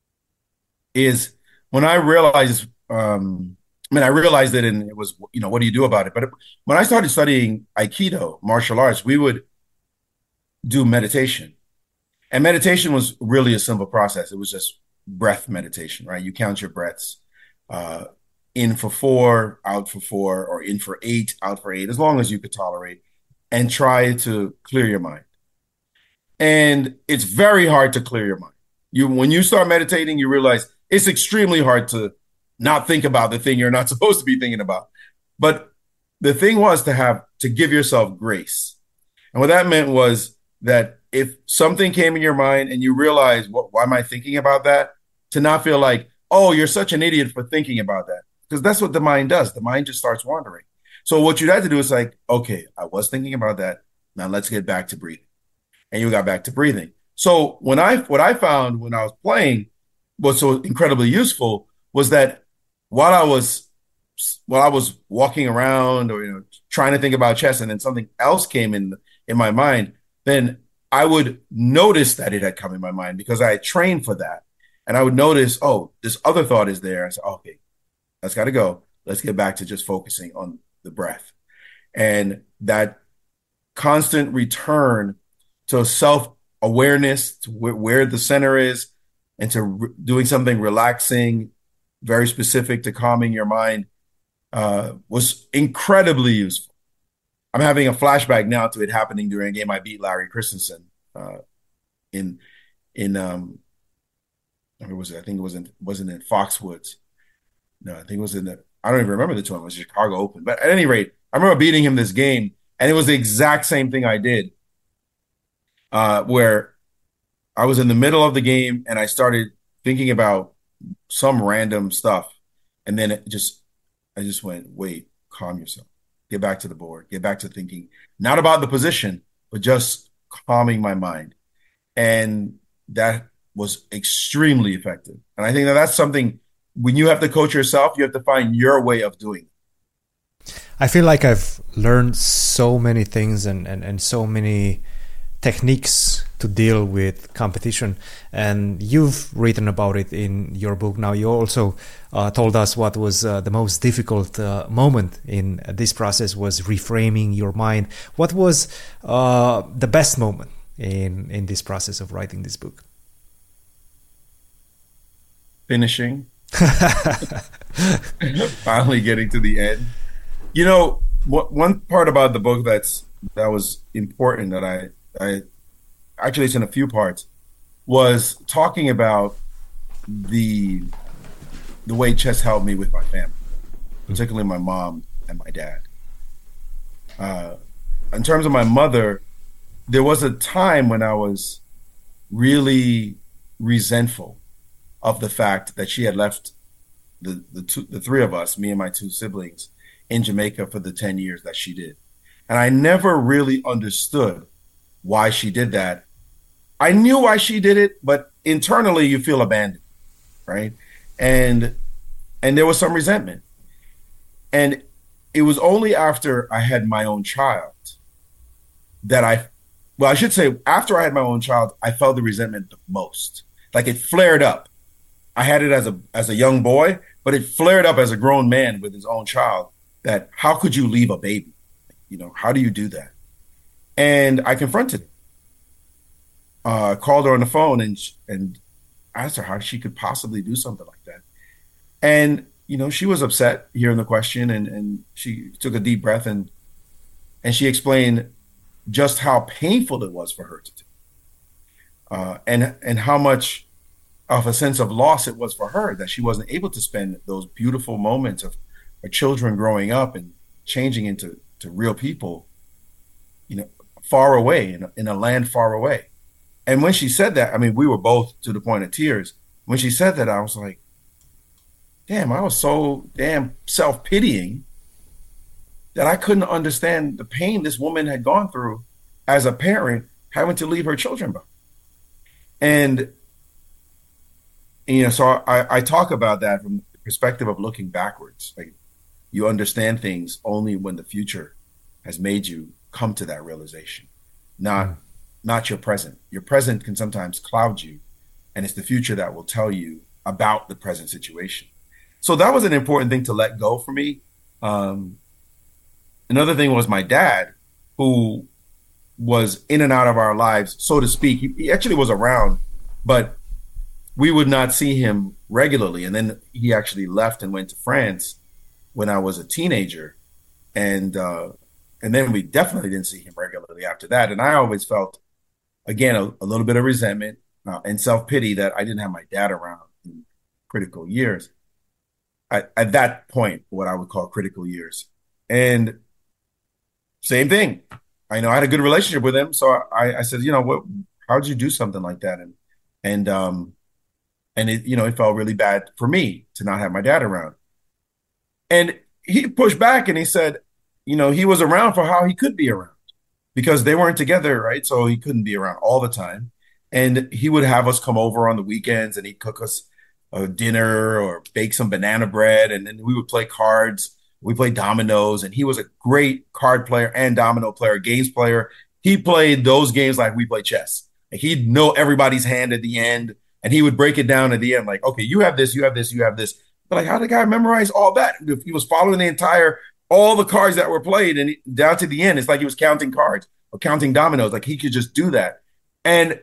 is when I realized, um, I mean, I realized it, and it was, you know, what do you do about it? But it, when I started studying Aikido, martial arts, we would do meditation. And meditation was really a simple process. It was just breath meditation, right? You count your breaths, uh, in for four, out for four, or in for eight, out for eight, as long as you could tolerate, and try to clear your mind. And it's very hard to clear your mind. You when you start meditating, you realize it's extremely hard to not think about the thing you're not supposed to be thinking about. But the thing was to have to give yourself grace. And what that meant was that if something came in your mind and you realize, what, why am I thinking about that? To not feel like, oh, you're such an idiot for thinking about that. Because that's what the mind does. The mind just starts wandering. So what you had to do is like, okay, I was thinking about that. Now let's get back to breathing. And you got back to breathing. So when I what I found when I was playing was so incredibly useful was that while I was while I was walking around or you know trying to think about chess and then something else came in in my mind, then I would notice that it had come in my mind because I had trained for that. And I would notice, oh, this other thought is there. I said, okay, that's got to go. Let's get back to just focusing on the breath. And that constant return to self-awareness, to where, where the center is, and to re- doing something relaxing, very specific to calming your mind, uh, was incredibly useful. I'm having a flashback now to it happening during a game I beat Larry Christensen uh, in in um, where was it? I think it was in wasn't in Foxwoods. No, I think it was in the I don't even remember the tournament. It was Chicago Open. But at any rate, I remember beating him this game, and it was the exact same thing I did, uh, where I was in the middle of the game and I started thinking about some random stuff, and then it just I just went, wait, calm yourself. Get back to the board. Get back to thinking, not about the position, but just calming my mind. And that was extremely effective. And I think that that's something, when you have to coach yourself, you have to find your way of doing it. I feel like I've learned so many things and, and, and so many techniques to deal with competition, and you've written about it in your book. Now you also uh, told us what was uh, the most difficult uh, moment in this process was reframing your mind. What was uh, the best moment in in this process of writing this book? Finishing. Finally getting to the end. You know, what, one part about the book that's that was important that I I actually it's in a few parts was talking about the the way chess helped me with my family, particularly my mom and my dad. Uh, in terms of my mother, there was a time when I was really resentful of the fact that she had left the the two the three of us, me and my two siblings, in Jamaica for the ten years that she did. And I never really understood why she did that. I knew why she did it, but internally you feel abandoned, right? And and there was some resentment. And it was only after I had my own child that I, well, I should say after I had my own child, I felt the resentment the most. Like it flared up. I had it as a as a young boy, but it flared up as a grown man with his own child. That how could you leave a baby? You know, how do you do that? And I confronted her. Uh, called her on the phone and and asked her how she could possibly do something like that. And you know, she was upset hearing the question, and and she took a deep breath and and she explained just how painful it was for her to do, uh, and and how much of a sense of loss it was for her that she wasn't able to spend those beautiful moments of her children growing up and changing into to real people, you know, far away in a, in a land far away. And when she said that, I mean, we were both to the point of tears. When she said that, I was like, damn, I was so damn self-pitying that I couldn't understand the pain this woman had gone through as a parent, having to leave her children behind. And, you know, so I, I talk about that from the perspective of looking backwards. Like, you understand things only when the future has made you come to that realization, not mm. not your present. Your present can sometimes cloud you, and it's the future that will tell you about the present situation. So that was an important thing to let go for me. Um, another thing was my dad, who was in and out of our lives, so to speak. He, he actually was around, but we would not see him regularly. And then he actually left and went to France when I was a teenager. And uh, and then we definitely didn't see him regularly after that. And I always felt again, a, a little bit of resentment uh, and self-pity that I didn't have my dad around in critical years. At, at that point, what I would call critical years. And same thing. I know I had a good relationship with him. So I, I said, you know, what, how'd you do something like that? And, and, um, and it, you know, it felt really bad for me to not have my dad around. And he pushed back and he said, you know, he was around for how he could be around because they weren't together, right? So he couldn't be around all the time. And he would have us come over on the weekends and he'd cook us a dinner or bake some banana bread. And then we would play cards. We played dominoes. And he was a great card player and domino player, games player. He played those games like we play chess. Like he'd know everybody's hand at the end. And he would break it down at the end, like, okay, you have this, you have this, you have this. But like, how did the guy memorize all that? If he was following the entire, all the cards that were played and down to the end, it's like he was counting cards or counting dominoes. Like he could just do that. And,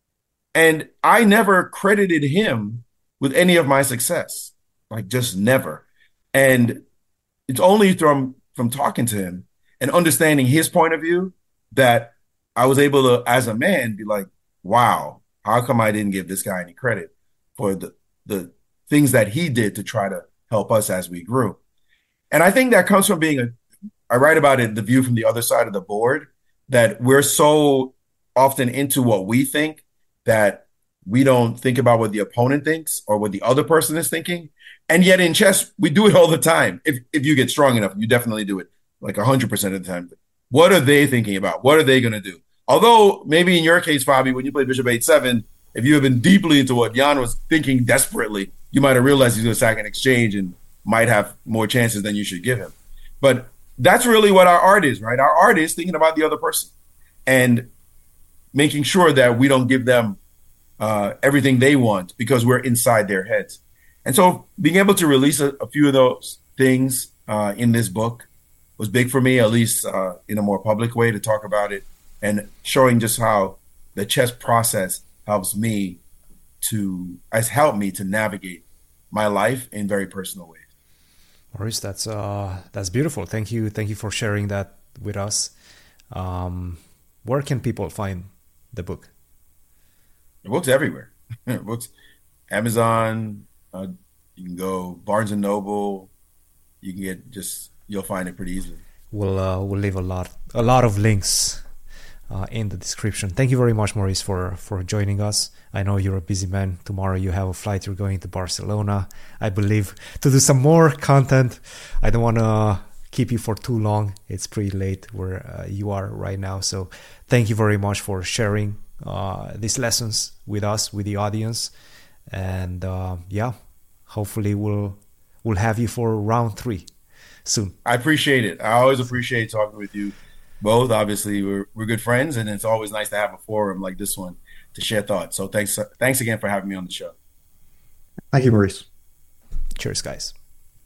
and I never credited him with any of my success, like just never. And it's only from, from talking to him and understanding his point of view that I was able to, as a man, be like, wow, how come I didn't give this guy any credit for the, the things that he did to try to help us as we grew? And I think that comes from being a, I write about it, the view from the other side of the board, that we're so often into what we think that we don't think about what the opponent thinks or what the other person is thinking. And yet in chess, we do it all the time. If if you get strong enough, you definitely do it like one hundred percent of the time. What are they thinking about? What are they going to do? Although maybe in your case, Fabi, when you played Bishop eight seven, if you have been deeply into what Jan was thinking desperately, you might have realized he's going to sack an exchange and might have more chances than you should give him. But that's really what our art is, right? Our art is thinking about the other person and making sure that we don't give them uh, everything they want because we're inside their heads. And so being able to release a, a few of those things uh, in this book was big for me, at least uh, in a more public way, to talk about it and showing just how the chess process helps me to, has helped me to navigate my life in very personal ways. Maurice, that's uh, that's beautiful. Thank you, thank you for sharing that with us. Um, where can people find the book? The book's everywhere. The book's Amazon. Uh, you can go Barnes and Noble. You can get just you'll find it pretty easily. We'll uh, we'll leave a lot a lot of links uh, in the description. Thank you very much, Maurice, for for joining us. I know you're a busy man. Tomorrow you have a flight. You're going to Barcelona, I believe, to do some more content. I don't want to keep you for too long. It's pretty late where uh, you are right now. So thank you very much for sharing uh, these lessons with us, with the audience. And uh, yeah, hopefully we'll we'll have you for round three soon. I appreciate it. I always appreciate talking with you both. Obviously, we're we're good friends, and it's always nice to have a forum like this one to share thoughts. So thanks, thanks again for having me on the show. Thank you, Maurice. Cheers, guys.